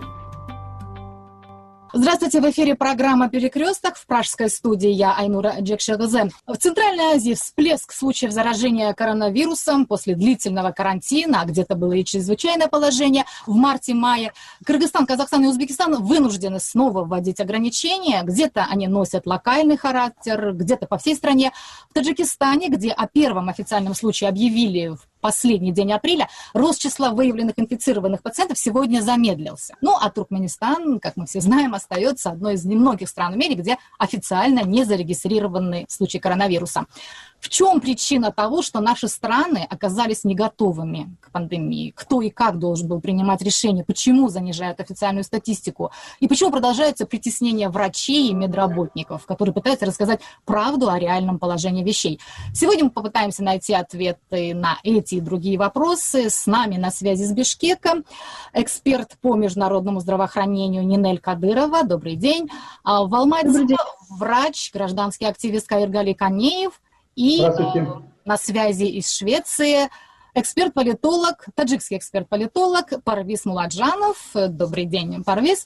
Здравствуйте, в эфире программа «Перекресток». В пражской студии я, Айнура Джекшегзе. В Центральной Азии всплеск случаев заражения коронавирусом после длительного карантина, а где-то было и чрезвычайное положение в марте-мае. Кыргызстан, Казахстан и Узбекистан вынуждены снова вводить ограничения. Где-то они носят локальный характер, где-то по всей стране. В Таджикистане, где о первом официальном случае объявили в последний день апреля, рост числа выявленных инфицированных пациентов сегодня замедлился. Ну, а Туркменистан, как мы все знаем, остается одной из немногих стран в мире, где официально не зарегистрированы случаи коронавируса. В чем причина того, что наши страны оказались не готовыми к пандемии? Кто и как должен был принимать решения? Почему занижают официальную статистику? И почему продолжается притеснение врачей и медработников, которые пытаются рассказать правду о реальном положении вещей? Сегодня мы попытаемся найти ответы на эти и другие вопросы. С нами на связи с Бишкека эксперт по международному здравоохранению Нинель Кадырова. Добрый день. В Алмате врач, гражданский активист Кайыргали Канеев. И на связи из Швеции эксперт-политолог, таджикский эксперт-политолог Парвиз Муладжанов. Добрый день, Парвиз.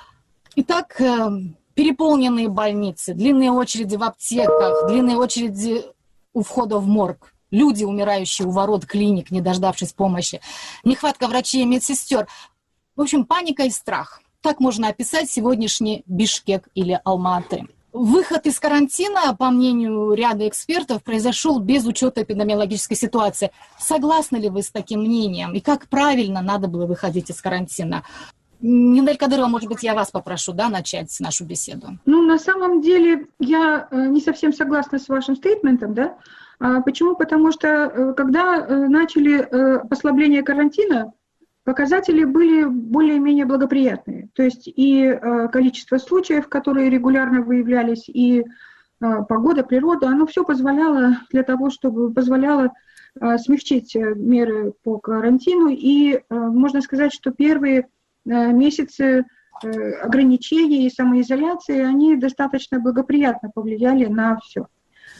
Итак, переполненные больницы, длинные очереди в аптеках, длинные очереди у входа в морг, люди, умирающие у ворот клиник, не дождавшись помощи, нехватка врачей и медсестер. В общем, паника и страх. Так можно описать сегодняшний Бишкек или Алматы. Выход из карантина, по мнению ряда экспертов, произошел без учета эпидемиологической ситуации. Согласны ли вы с таким мнением? И как правильно надо было выходить из карантина? Нинель Кадырова, может быть, я вас попрошу, начать нашу беседу. На самом деле, я не совсем согласна с вашим стейтментом, Почему? Потому что, когда начали послабление карантина, показатели были более-менее благоприятные. То есть и количество случаев, которые регулярно выявлялись, и погода, природа, оно все позволяло для того, чтобы позволяло смягчить меры по карантину. И можно сказать, что первые месяцы ограничений и самоизоляции, они достаточно благоприятно повлияли на все,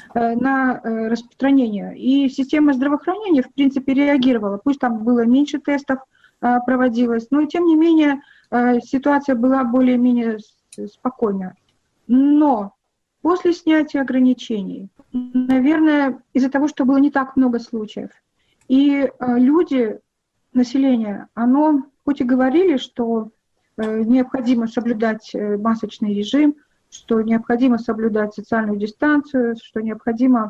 на распространение. И система здравоохранения, в принципе, реагировала. Пусть там было меньше тестов, проводилось, но тем не менее ситуация была более-менее спокойна. Но после снятия ограничений, наверное, из-за того, что было не так много случаев, и люди, население, оно хоть и говорили, что необходимо соблюдать масочный режим, что необходимо соблюдать социальную дистанцию, что необходимо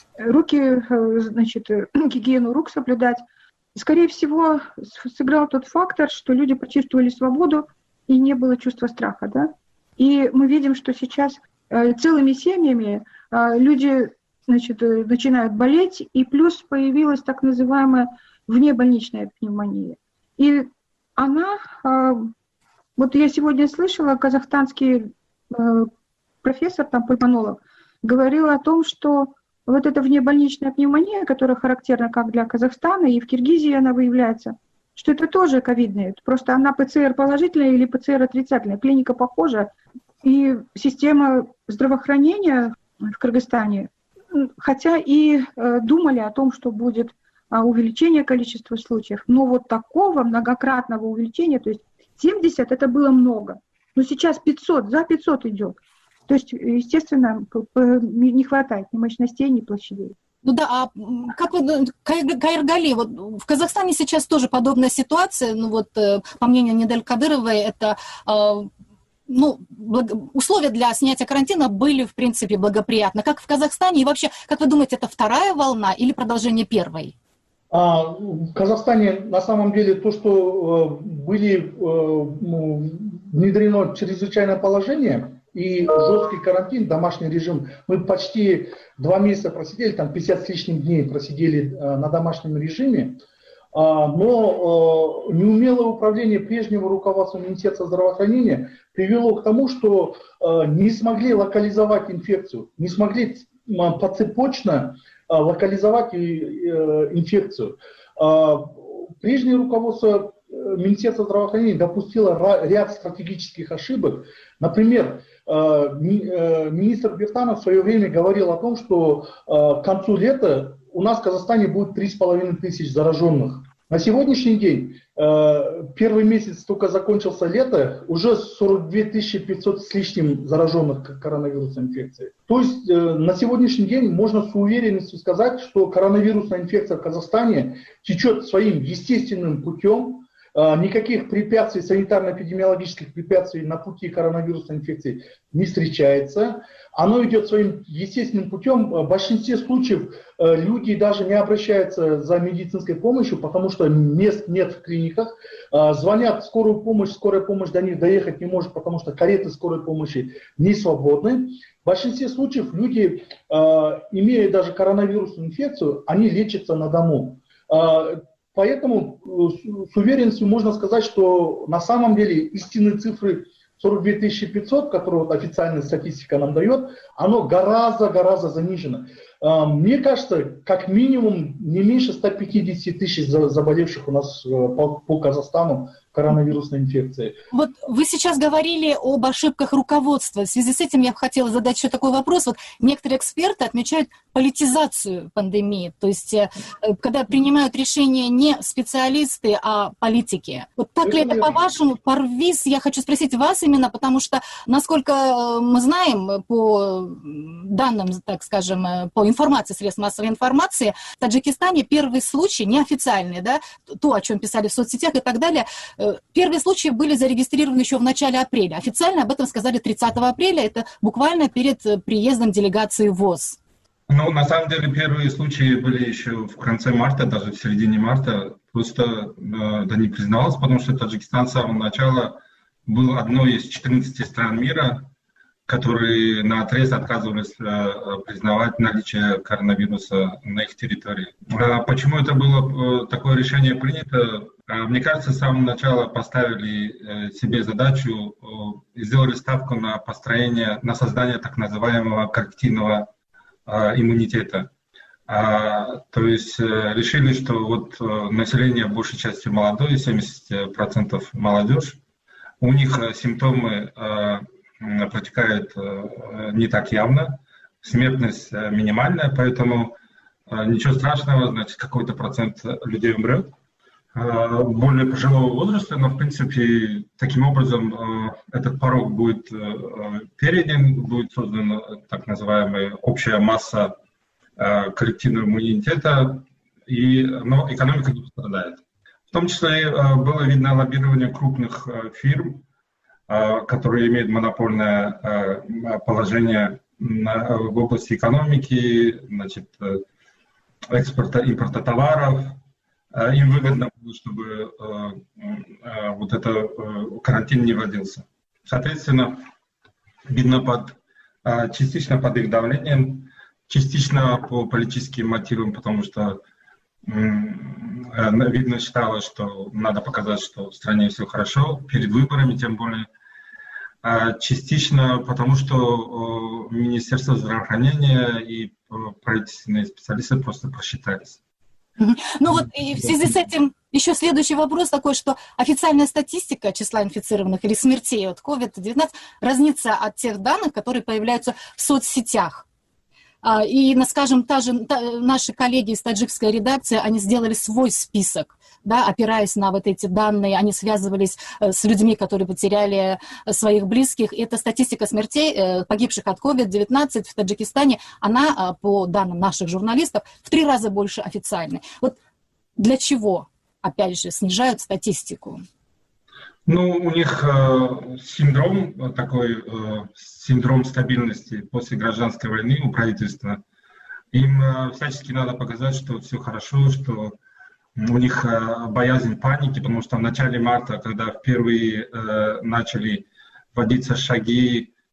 гигиену рук соблюдать, скорее всего, сыграл тот фактор, что люди почувствовали свободу и не было чувства страха, И мы видим, что сейчас целыми семьями люди, начинают болеть, и плюс появилась так называемая внебольничная пневмония. И она, вот я сегодня слышала, казахстанский профессор, пульмонолог, говорил о том, что вот эта внебольничная пневмония, которая характерна как для Казахстана, и в Киргизии она выявляется, что это тоже ковидная. Просто она ПЦР положительная или ПЦР отрицательная. Клиника похожа. И система здравоохранения в Кыргызстане, хотя и думали о том, что будет увеличение количества случаев, но вот такого многократного увеличения, то есть 70 это было много, но сейчас 500, за 500 идет. То есть, естественно, не хватает ни мощностей, ни площадей. А как вы, Кайыргали, вот в Казахстане сейчас тоже подобная ситуация, по мнению Нинель Кадыровой, это условия для снятия карантина были, в принципе, благоприятны. Как в Казахстане? И вообще, как вы думаете, это вторая волна или продолжение первой? В Казахстане, на самом деле, то, что внедрено чрезвычайное положение, и жесткий карантин, домашний режим. Мы почти 2 месяца просидели, там 50 с лишним дней просидели на домашнем режиме, но неумелое управление прежнего руководства Министерства здравоохранения привело к тому, что не смогли локализовать инфекцию, не смогли поцепочно локализовать инфекцию. Прежнее руководство Министерства здравоохранения допустило ряд стратегических ошибок. Например, министр Биртанов в свое время говорил о том, что к концу лета у нас в Казахстане будет 3500 зараженных. На сегодняшний день, первый месяц только закончился лето, уже 42 500 с лишним зараженных коронавирусной инфекцией. То есть на сегодняшний день можно с уверенностью сказать, что коронавирусная инфекция в Казахстане течет своим естественным путем. Никаких препятствий, санитарно-эпидемиологических препятствий на пути коронавирусной инфекции не встречается. Оно идет своим естественным путем. В большинстве случаев люди даже не обращаются за медицинской помощью, потому что мест нет в клиниках. Звонят в скорую помощь, скорая помощь до них доехать не может, потому что кареты скорой помощи не свободны. В большинстве случаев люди, имея даже коронавирусную инфекцию, они лечатся на дому. Поэтому с уверенностью можно сказать, что на самом деле истинные цифры 42 500, которые вот официальная статистика нам дает, оно гораздо занижено. Мне кажется, как минимум не меньше 150 тысяч заболевших у нас по Казахстану коронавирусной инфекцией. Вот вы сейчас говорили об ошибках руководства. В связи с этим я хотела задать еще такой вопрос. Вот некоторые эксперты отмечают политизацию пандемии. То есть, когда принимают решения не специалисты, а политики. Вот так ли это по-вашему? Парвиз, я хочу спросить вас именно, потому что, насколько мы знаем, по данным, так скажем, по информации средств массовой информации, в Таджикистане первый случай, неофициальный, да, то, о чем писали в соцсетях и так далее, первые случаи были зарегистрированы еще в начале апреля. Официально об этом сказали 30 апреля, это буквально перед приездом делегации ВОЗ. Ну, на самом деле, первые случаи были еще в конце марта, даже в середине марта. Просто да не признавалось, потому что Таджикистан с самого начала был одной из 14 стран мира, которые наотрез отказывались признавать наличие коронавируса на их территории. Почему это было такое решение принято? Мне кажется, с самого начала поставили себе задачу и сделали ставку на построение, на создание так называемого коллективного иммунитета. То есть решили, что вот население большей частью молодое, 70% молодежь, у них симптомы протекает не так явно, смертность минимальная, поэтому ничего страшного, значит, какой-то процент людей умрет. Более пожилого возраста, но в принципе таким образом этот порог будет перейден, будет создана так называемая общая масса коллективного иммунитета, но экономика не пострадает. В том числе было видно лоббирование крупных фирм, которые имеют монопольное положение в области экономики, значит, экспорта, импорта товаров. Им выгодно было, чтобы вот этот карантин не вводился. Соответственно, видно частично под их давлением, частично по политическим мотивам, потому что видно считалось, что надо показать, что в стране все хорошо, перед выборами тем более. Частично потому, что Министерство здравоохранения и правительственные специалисты просто просчитались. Ну вот и в связи с этим еще следующий вопрос такой, что официальная статистика числа инфицированных или смертей от COVID-19 разнится от тех данных, которые появляются в соцсетях. И, скажем, наши коллеги из таджикской редакции, они сделали свой список, да, опираясь на вот эти данные, они связывались с людьми, которые потеряли своих близких. И эта статистика смертей, погибших от COVID-19 в Таджикистане, она, по данным наших журналистов, в 3 раза больше официальной. Вот для чего, опять же, снижают статистику? Ну, у них синдром стабильности после гражданской войны у правительства. Им всячески надо показать, что все хорошо, что у них боязнь паники, потому что в начале марта, когда впервые начали вводиться шаги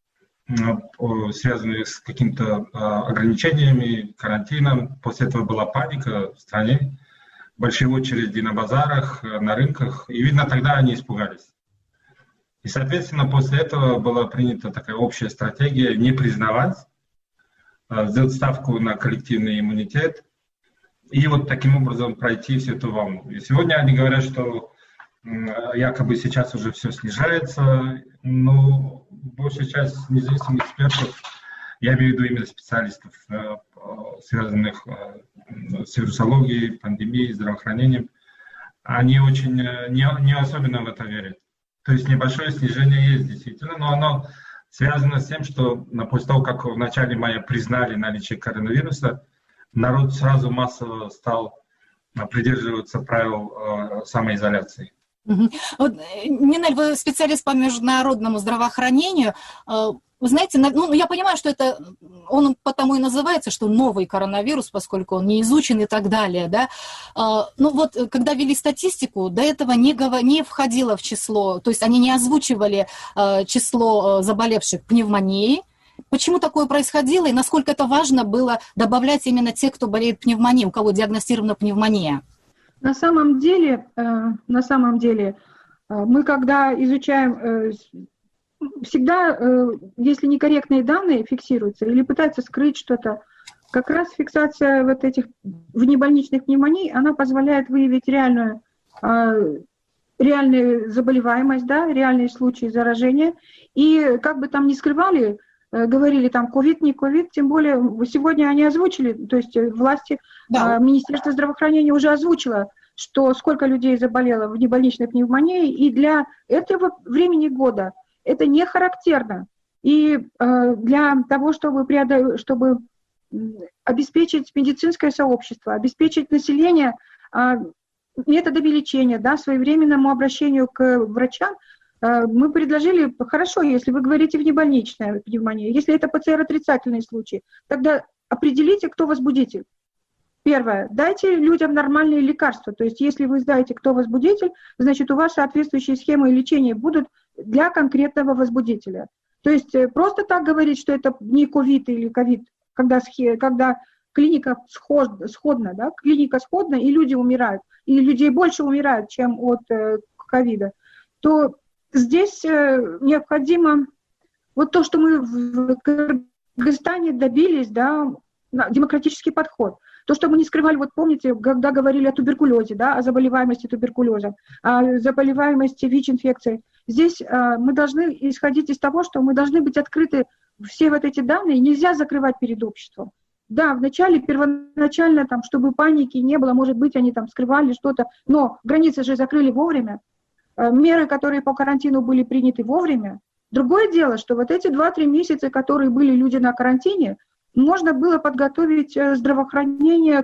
связанные с какими-то ограничениями, карантином. После этого была паника в стране, большие очереди на базарах, на рынках. И, видно, тогда они испугались. И, соответственно, после этого была принята такая общая стратегия не признавать, сделать ставку на коллективный иммунитет и вот таким образом пройти всю эту волну. И сегодня они говорят, что якобы сейчас уже все снижается, но большая часть независимых экспертов, я имею в виду именно специалистов, связанных с вирусологией, пандемией, здравоохранением, они очень не особенно в это верят. То есть небольшое снижение есть действительно, но оно связано с тем, что после того, как в начале мая признали наличие коронавируса, народ сразу массово стал придерживаться правил самоизоляции. Вот, Нинель, вы специалист по международному здравоохранению. Вы знаете, я понимаю, что он потому и называется, что новый коронавирус, поскольку он не изучен и так далее, да. Ну вот, когда вели статистику, до этого не входило в число, то есть они не озвучивали число заболевших пневмонией. Почему такое происходило и насколько это важно было добавлять именно тех, кто болеет пневмонией, у кого диагностирована пневмония? На самом деле, мы когда изучаем, всегда, если некорректные данные фиксируются или пытаются скрыть что-то, как раз фиксация вот этих внебольничных пневмоний, она позволяет выявить реальную заболеваемость, да, реальные случаи заражения. И как бы там ни скрывали, говорили там ковид, не ковид, тем более сегодня они озвучили, то есть власти, да. Министерство здравоохранения уже озвучило, что сколько людей заболело внебольничной пневмонией, и для этого времени года это не характерно. И для того, чтобы обеспечить медицинское сообщество, обеспечить население методами лечения, да, своевременному обращению к врачам, мы предложили, хорошо, если вы говорите внебольничная пневмония, если это ПЦР-отрицательный случай, тогда определите, кто возбудитель. Первое, дайте людям нормальные лекарства, то есть если вы знаете, кто возбудитель, значит у вас соответствующие схемы лечения будут для конкретного возбудителя. То есть просто так говорить, что это не ковид или ковид, когда клиника сходна, да, клиника сходна и люди умирают, и людей больше умирают, чем от ковида, то здесь необходимо вот то, что мы в Кыргызстане добились, да, демократический подход. То, что мы не скрывали, вот помните, когда говорили о туберкулезе, да, о заболеваемости туберкулезом, о заболеваемости ВИЧ-инфекцией. Здесь мы должны исходить из того, что мы должны быть открыты, все вот эти данные нельзя закрывать перед обществом. Да, первоначально, там, чтобы паники не было, может быть, они там скрывали что-то, но границы же закрыли вовремя. Меры, которые по карантину были приняты вовремя. Другое дело, что вот эти 2-3 месяца, которые были люди на карантине, можно было подготовить здравоохранение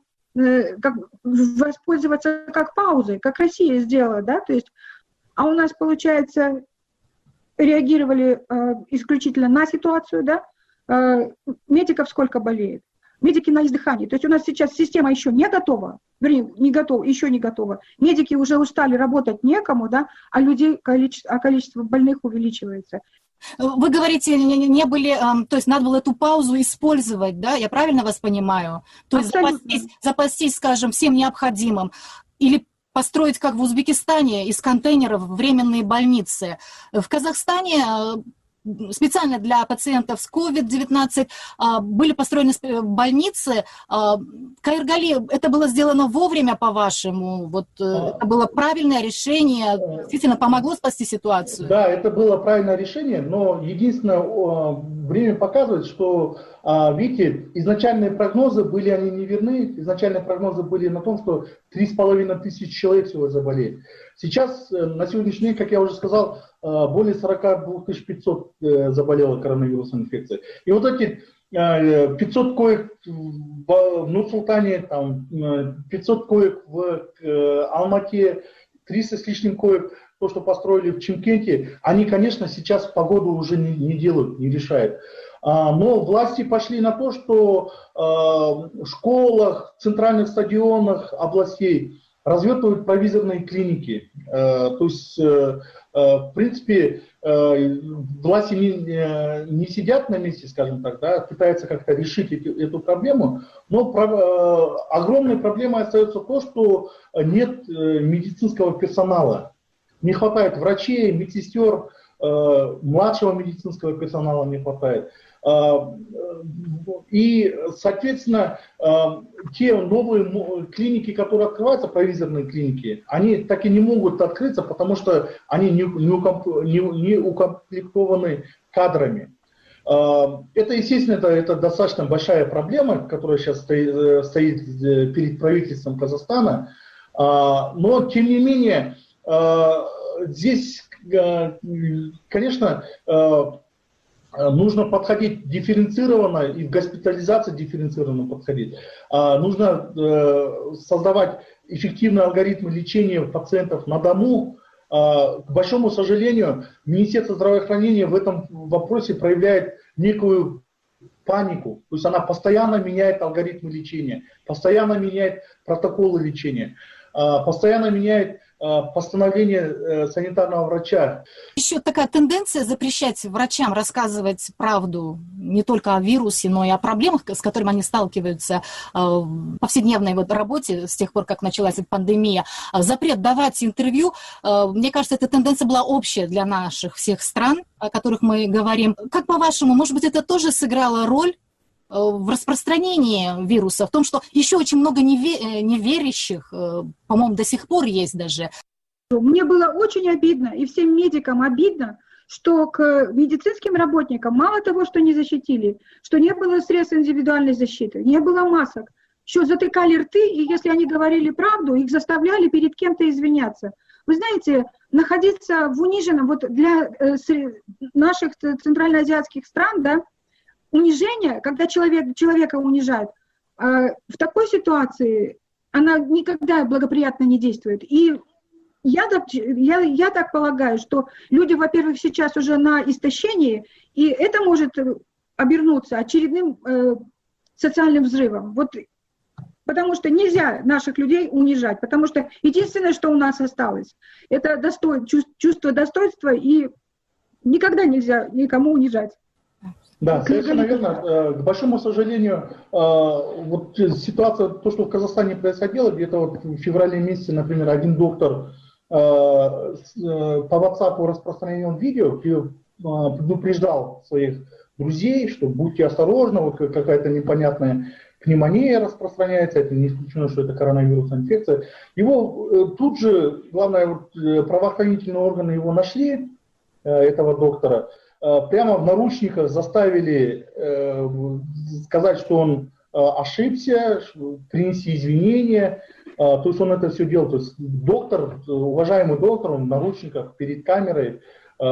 воспользоваться как паузой, как Россия сделала, да, то есть, а у нас, получается, реагировали исключительно на ситуацию, да, медиков сколько болеет, медики на издыхании, то есть у нас сейчас система еще не готова, вернее, еще не готова, медики уже устали, работать некому, да, а количество больных увеличивается. Вы говорите, не были, то есть надо было эту паузу использовать, да? Я правильно вас понимаю? То есть запастись, скажем, всем необходимым. Или построить, как в Узбекистане, из контейнеров временные больницы. В Казахстане специально для пациентов с COVID-19 были построены больницы. Кайыргали, это было сделано вовремя, по-вашему? Вот это было правильное решение, действительно помогло спасти ситуацию? Да, это было правильное решение, но единственное, время показывает, что, видите, изначальные прогнозы были, они неверны, изначальные прогнозы были на том, что 3500 человек всего заболеет. Сейчас, на сегодняшний день, как я уже сказал, более 42 500 заболело коронавирусной инфекцией. И вот эти 500 коек в Нур-Султане, 500 коек в Алмате, 300 с лишним коек, то, что построили в Чимкенте, они, конечно, сейчас погоду уже не делают, не решают. Но власти пошли на то, что в школах, центральных стадионах областей развертывают провизорные клиники. То есть, в принципе, власти не сидят на месте, скажем так, да, пытаются как-то решить эту проблему, но огромной проблемой остается то, что нет медицинского персонала. Не хватает врачей, медсестер, младшего медицинского персонала не хватает. И, соответственно, те новые клиники, которые открываются, провизорные клиники, они так и не могут открыться, потому что они не укомплектованы кадрами. Это, естественно, это достаточно большая проблема, которая сейчас стоит перед правительством Казахстана. Но, тем не менее, здесь, конечно, нужно подходить дифференцированно и в госпитализации дифференцированно подходить. Нужно создавать эффективные алгоритмы лечения пациентов на дому. К большому сожалению, Министерство здравоохранения в этом вопросе проявляет некую панику. То есть она постоянно меняет алгоритмы лечения, постоянно меняет протоколы лечения, постоянно меняет постановление санитарного врача. Еще такая тенденция запрещать врачам рассказывать правду не только о вирусе, но и о проблемах, с которыми они сталкиваются в повседневной работе с тех пор, как началась эта пандемия. Запрет давать интервью, мне кажется, эта тенденция была общая для наших всех стран, о которых мы говорим. Как по-вашему, может быть, это тоже сыграло роль в распространении вируса, в том, что еще очень много неверящих, по-моему, до сих пор есть даже. Мне было очень обидно, и всем медикам обидно, что к медицинским работникам мало того, что не защитили, что не было средств индивидуальной защиты, не было масок, еще затыкали рты, и если они говорили правду, их заставляли перед кем-то извиняться. Вы знаете, находиться в униженном, вот для наших центральноазиатских стран, да, унижение, когда человека унижают, в такой ситуации она никогда благоприятно не действует. И я так полагаю, что люди, во-первых, сейчас уже на истощении, и это может обернуться очередным социальным взрывом. Вот, потому что нельзя наших людей унижать, потому что единственное, что у нас осталось, это чувство достоинства, и никогда нельзя никому унижать. Да, совершенно верно. К большому сожалению, вот ситуация, то, что в Казахстане происходило, где-то вот в феврале месяце, например, один доктор по WhatsApp распространил видео, предупреждал своих друзей, что будьте осторожны, вот какая-то непонятная пневмония распространяется, это не исключено, что это коронавирусная инфекция. Его тут же, главное, правоохранительные органы его нашли, этого доктора, прямо в наручниках заставили сказать, что он ошибся, принести извинения. То есть он это все делал. То есть доктор, уважаемый доктор, он в наручниках перед камерой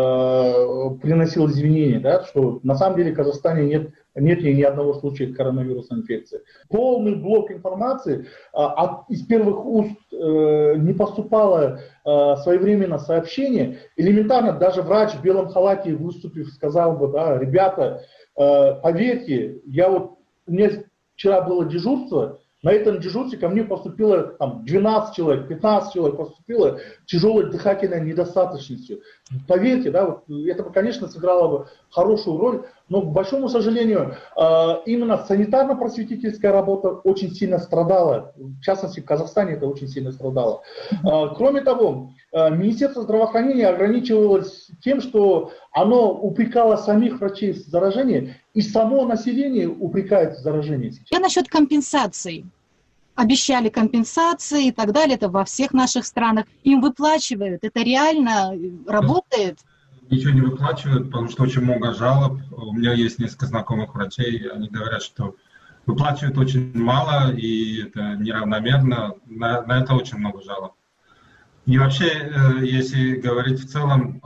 приносил извинения, да, что на самом деле в Казахстане нет ни одного случая коронавирусной инфекции. Полный блок информации, из первых уст не поступало своевременно сообщение. Элементарно даже врач в белом халате, выступив, сказал бы: да, ребята, поверьте, у меня вчера было дежурство, на этом дежурстве ко мне поступило 12 человек, 15 человек поступило тяжелой дыхательной недостаточностью. Поверьте, да, вот это бы, конечно, сыграло бы хорошую роль, но, к большому сожалению, именно санитарно-просветительская работа очень сильно страдала. В частности, в Казахстане это очень сильно страдало. Кроме того, Министерство здравоохранения ограничивалось тем, что оно упрекало самих врачей в заражении, и само население упрекает в заражении. Я насчет компенсаций. Обещали компенсации и так далее, это во всех наших странах. Им выплачивают, это реально работает? Ничего не выплачивают, потому что очень много жалоб. У меня есть несколько знакомых врачей, они говорят, что выплачивают очень мало, и это неравномерно, на это очень много жалоб. И вообще, если говорить в целом,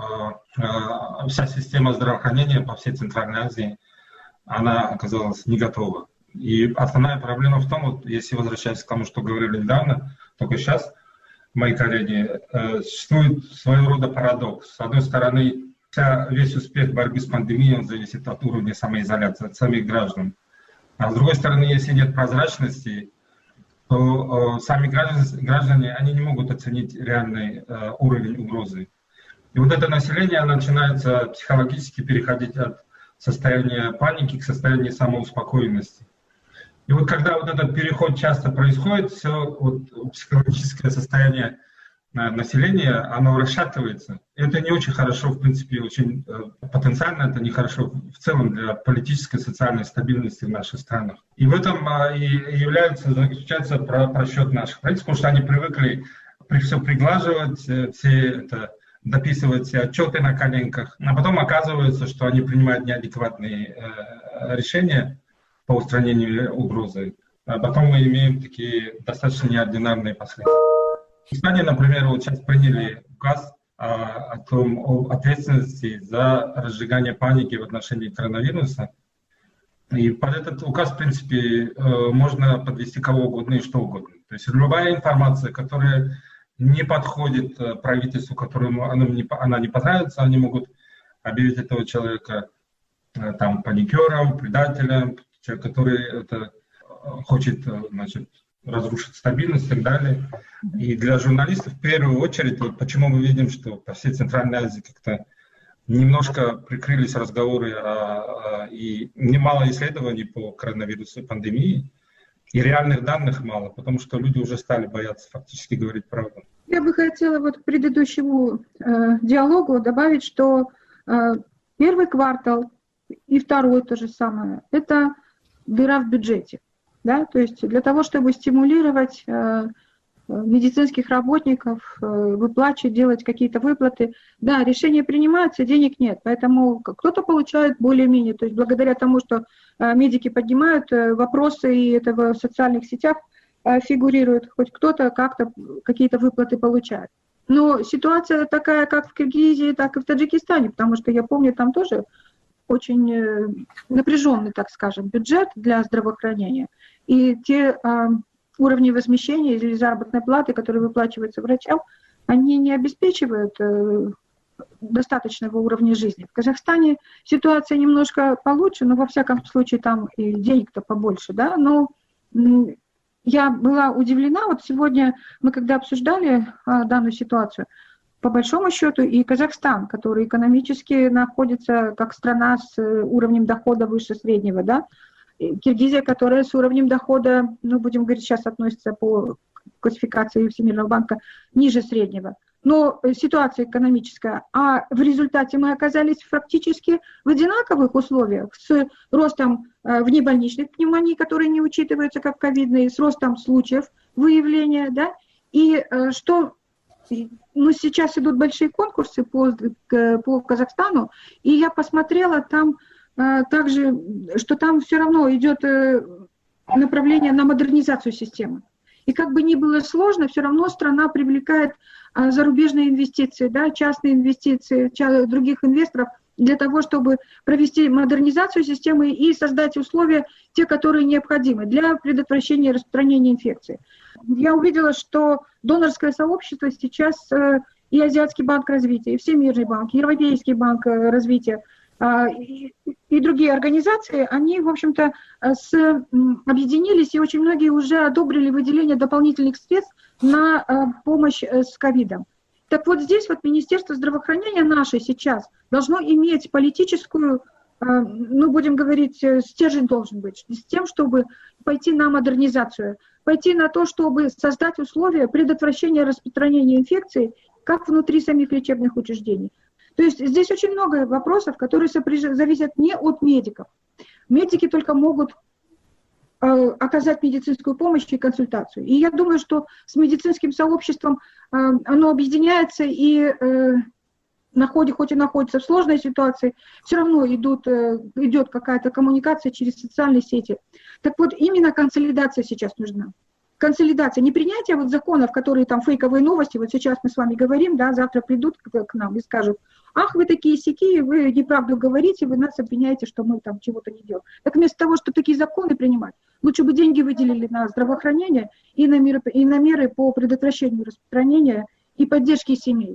вся система здравоохранения по всей Центральной Азии, она оказалась не готова. И основная проблема в том, вот, если возвращаясь к тому, что говорили недавно, только сейчас мои коллеги, существует своего рода парадокс. С одной стороны, весь успех борьбы с пандемией он зависит от уровня самоизоляции, от самих граждан. А с другой стороны, если нет прозрачности, что сами граждане, они не могут оценить реальный уровень угрозы. И вот это население начинается психологически переходить от состояния паники к состоянию самоуспокоенности. И вот когда вот этот переход часто происходит, все вот, психологическое состояние населения, оно расшатывается. Это не очень хорошо, в принципе, очень потенциально это нехорошо в целом для политической и социальной стабильности в наших странах. И в этом заключается просчет наших правительств, потому что они привыкли все приглаживать, все это дописывать все отчеты на коленках, а потом оказывается, что они принимают неадекватные решения по устранению угрозы. А потом мы имеем такие достаточно неординарные последствия. В Казахстане, например, вот сейчас приняли указ об ответственности за разжигание паники в отношении коронавируса. И под этот указ, в принципе, можно подвести кого угодно и что угодно. То есть любая информация, которая не подходит правительству, которому она не понравится, они могут объявить этого человека там, паникером, предателем, человек, который хочет, значит, разрушить стабильность и так далее. И для журналистов в первую очередь, вот почему мы видим, что по всей Центральной Азии как-то немножко прикрылись разговоры и немало исследований по коронавирусу и пандемии, и реальных данных мало, потому что люди уже стали бояться фактически говорить правду. Я бы хотела вот к предыдущему диалогу добавить, что первый квартал и второй то же самое. Это дыра в бюджете. Да? То есть для того, чтобы стимулировать медицинских работников, выплачивать, делать какие-то выплаты. Да, решения принимаются, денег нет. Поэтому кто-то получает более-менее. То есть благодаря тому, что медики поднимают вопросы, и это в социальных сетях фигурирует, хоть кто-то как-то какие-то выплаты получает. Но ситуация такая, как в Киргизии, так и в Таджикистане, потому что я помню, там тоже очень напряженный, так скажем, бюджет для здравоохранения. И те уровни возмещения или заработной платы, которые выплачиваются врачам, они не обеспечивают достаточного уровня жизни. В Казахстане ситуация немножко получше, но во всяком случае там и денег-то побольше, да, но я была удивлена, вот сегодня мы когда обсуждали данную ситуацию, по большому счету и Казахстан, который экономически находится как страна с уровнем дохода выше среднего, да, Киргизия, которая с уровнем дохода, ну, будем говорить, сейчас относится по классификации Всемирного банка ниже среднего. Но ситуация экономическая, а в результате мы оказались фактически в одинаковых условиях с ростом внебольничных пневмоний, которые не учитываются как ковидные, с ростом случаев выявления, да, и что, ну, сейчас идут большие конкурсы по Казахстану, и я посмотрела там также, что там все равно идет направление на модернизацию системы. И как бы ни было сложно, все равно страна привлекает зарубежные инвестиции, да, частные инвестиции, других инвесторов для того, чтобы провести модернизацию системы и создать условия, те, которые необходимы для предотвращения распространения инфекции. Я увидела, что донорское сообщество сейчас и Азиатский банк развития, и Всемирный банк, и Европейский банк развития, и другие организации, они, в общем-то, объединились, и очень многие уже одобрили выделение дополнительных средств на помощь с ковидом. Так вот здесь вот Министерство здравоохранения наше сейчас должно иметь политическую, ну, будем говорить, стержень должен быть, с тем, чтобы пойти на модернизацию, пойти на то, чтобы создать условия предотвращения распространения инфекции как внутри самих лечебных учреждений. То есть здесь очень много вопросов, которые зависят не от медиков. Медики только могут оказать медицинскую помощь и консультацию. И я думаю, что с медицинским сообществом оно объединяется и хоть и находится в сложной ситуации, все равно идет какая-то коммуникация через социальные сети. Так вот, именно консолидация сейчас нужна. Консолидация, не принятие вот законов, которые там фейковые новости, вот сейчас мы с вами говорим, да, завтра придут к нам и скажут: ах, вы такие сякие, вы неправду говорите, вы нас обвиняете, что мы там чего-то не делаем. Так вместо того, чтобы такие законы принимать, лучше бы деньги выделили на здравоохранение и на меры по предотвращению распространения и поддержке семей.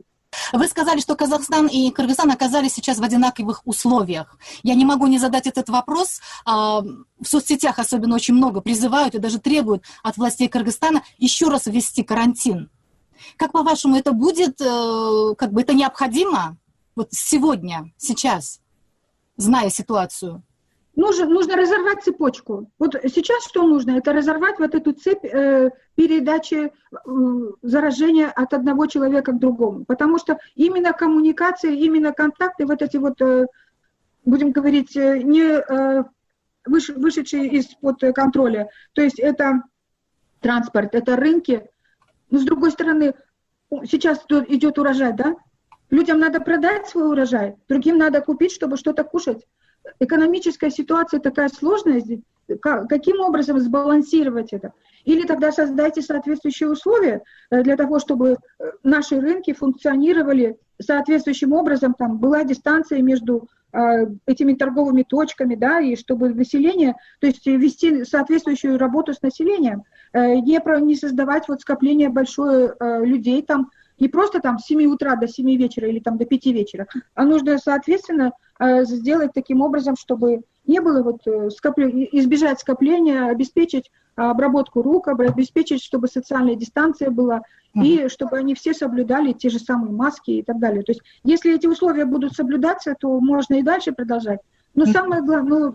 Вы сказали, что Казахстан и Кыргызстан оказались сейчас в одинаковых условиях. Я не могу не задать этот вопрос. В соцсетях особенно очень много призывают и даже требуют от властей Кыргызстана еще раз ввести карантин. Как по-вашему, это будет, как бы это необходимо вот сегодня, сейчас, зная ситуацию? Нужно разорвать цепочку. Вот сейчас что нужно? Это разорвать вот эту цепь передачи заражения от одного человека к другому. Потому что именно коммуникация, именно контакты, вот эти вот, будем говорить, не вышедшие из-под контроля. То есть это транспорт, это рынки. Но с другой стороны, сейчас идет урожай, да? Людям надо продать свой урожай, другим надо купить, чтобы что-то кушать. Экономическая ситуация такая сложная здесь. Каким образом сбалансировать это? Или тогда создайте соответствующие условия для того, чтобы наши рынки функционировали соответствующим образом, там была дистанция между этими торговыми точками, да, и чтобы население, то есть вести соответствующую работу с населением, не создавать вот скопление большое людей там, не просто там с 7 утра до 7 вечера или там до 5 вечера, а нужно, соответственно, сделать таким образом, чтобы не было вот избежать скопления, обеспечить обработку рук, обеспечить, чтобы социальная дистанция была, и чтобы они все соблюдали те же самые маски и так далее. То есть если эти условия будут соблюдаться, то можно и дальше продолжать. Но самое главное,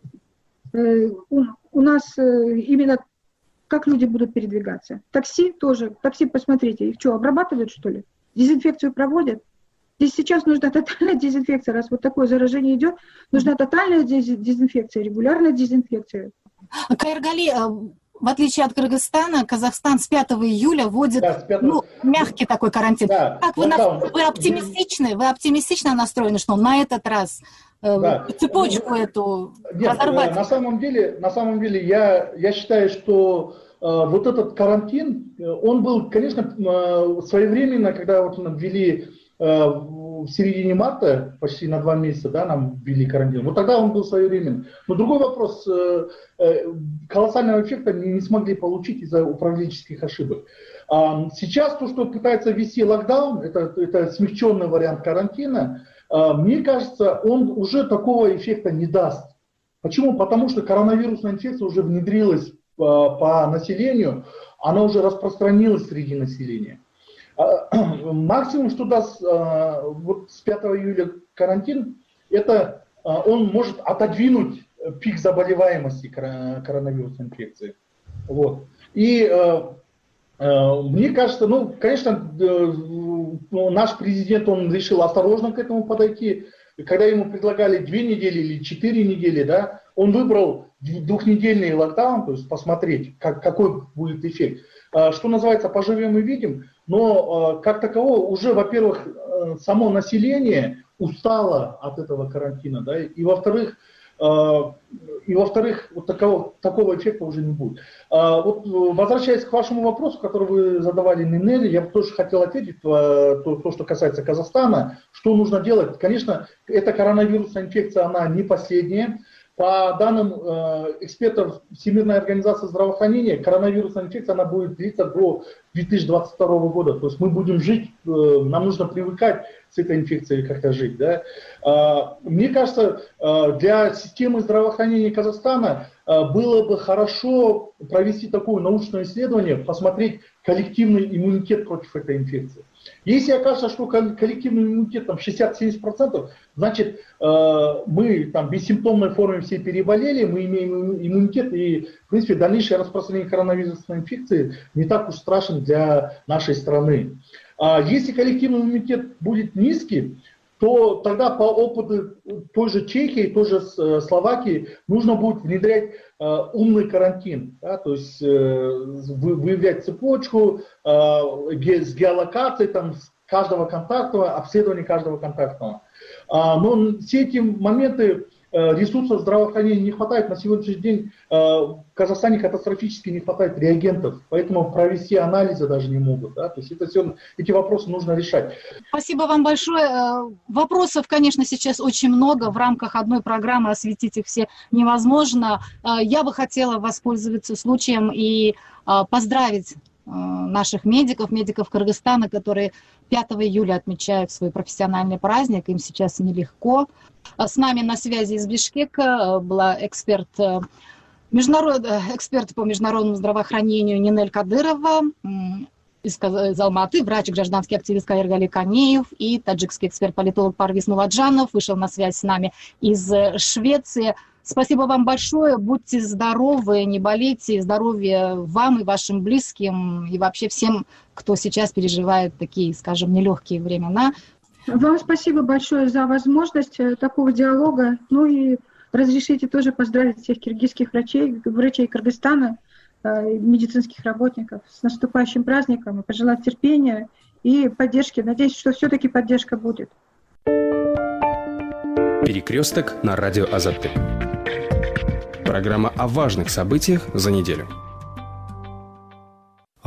у нас именно как люди будут передвигаться. Такси тоже. Такси, посмотрите, их что, обрабатывают, что ли? Дезинфекцию проводят? Здесь сейчас нужна тотальная дезинфекция. Раз вот такое заражение идет, нужна тотальная дезинфекция, регулярная дезинфекция. Кайыргали, в отличие от Кыргызстана, Казахстан с 5 июля вводит мягкий такой карантин. Да, как вы оптимистичны? Вы оптимистично настроены, что на этот раз цепочку эту разорвать? На самом деле я считаю, что вот этот карантин, он был, конечно, своевременно, когда вот ввели в середине марта, почти на 2 месяца, да, нам ввели карантин. Вот тогда он был своевременен. Но другой вопрос, колоссального эффекта не смогли получить из-за управленческих ошибок. Сейчас то, что пытается ввести локдаун, это смягченный вариант карантина, мне кажется, он уже такого эффекта не даст. Почему? Потому что коронавирусная инфекция уже внедрилась по населению, она уже распространилась среди населения. Максимум, что даст вот с 5 июля карантин, это он может отодвинуть пик заболеваемости коронавирусной инфекции. Вот. И мне кажется, конечно, наш президент, он решил осторожно к этому подойти. Когда ему предлагали 2 недели или 4 недели, да, он выбрал 2-недельный локдаун, то есть посмотреть, какой будет эффект. Что называется, поживем и видим. Но как такового уже, во-первых, само население устало от этого карантина, да, и во-вторых, вот такого эффекта уже не будет. Вот, возвращаясь к вашему вопросу, который вы задавали Нинеле, я бы тоже хотел ответить, то, что касается Казахстана, что нужно делать. Конечно, эта коронавирусная инфекция, она не последняя. По данным экспертов Всемирной организации здравоохранения, коронавирусная инфекция, она будет длиться до 2022 года. То есть мы будем жить, нам нужно привыкать с этой инфекцией как-то жить. Да? Мне кажется, для системы здравоохранения Казахстана было бы хорошо провести такое научное исследование, посмотреть коллективный иммунитет против этой инфекции. Если окажется, что коллективный иммунитет там 60-70%, значит мы там в бессимптомной форме все переболели, мы имеем иммунитет, и в принципе дальнейшее распространение коронавирусной инфекции не так уж страшен для нашей страны. Если коллективный иммунитет будет низкий, то тогда по опыту той же Чехии, той же Словакии нужно будет внедрять умный карантин, да, то есть выявлять цепочку с геолокацией там, каждого контактного, обследование каждого контактного. Но все эти моменты, ресурсов здравоохранения не хватает. На сегодняшний день в Казахстане катастрофически не хватает реагентов, поэтому провести анализы даже не могут. Да? То есть эти вопросы нужно решать. Спасибо вам большое. Вопросов, конечно, сейчас очень много. В рамках одной программы осветить их все невозможно. Я бы хотела воспользоваться случаем и поздравить наших медиков Кыргызстана, которые 5 июля отмечают свой профессиональный праздник. Им сейчас нелегко. С нами на связи из Бишкека была эксперт по международному здравоохранению Нинель Кадырова, из Алматы, врач, гражданский активист Кайыргали Канеев и таджикский эксперт-политолог Парвиз Муладжанов вышел на связь с нами из Швеции. Спасибо вам большое, будьте здоровы, не болейте, здоровья вам и вашим близким, и вообще всем, кто сейчас переживает такие, скажем, нелегкие времена. Вам спасибо большое за возможность такого диалога, ну и разрешите тоже поздравить всех киргизских врачей Кыргызстана, медицинских работников с наступающим праздником и пожелать терпения и поддержки. Надеюсь, что все-таки поддержка будет. Перекресток на радио Азаттык. Программа о важных событиях за неделю.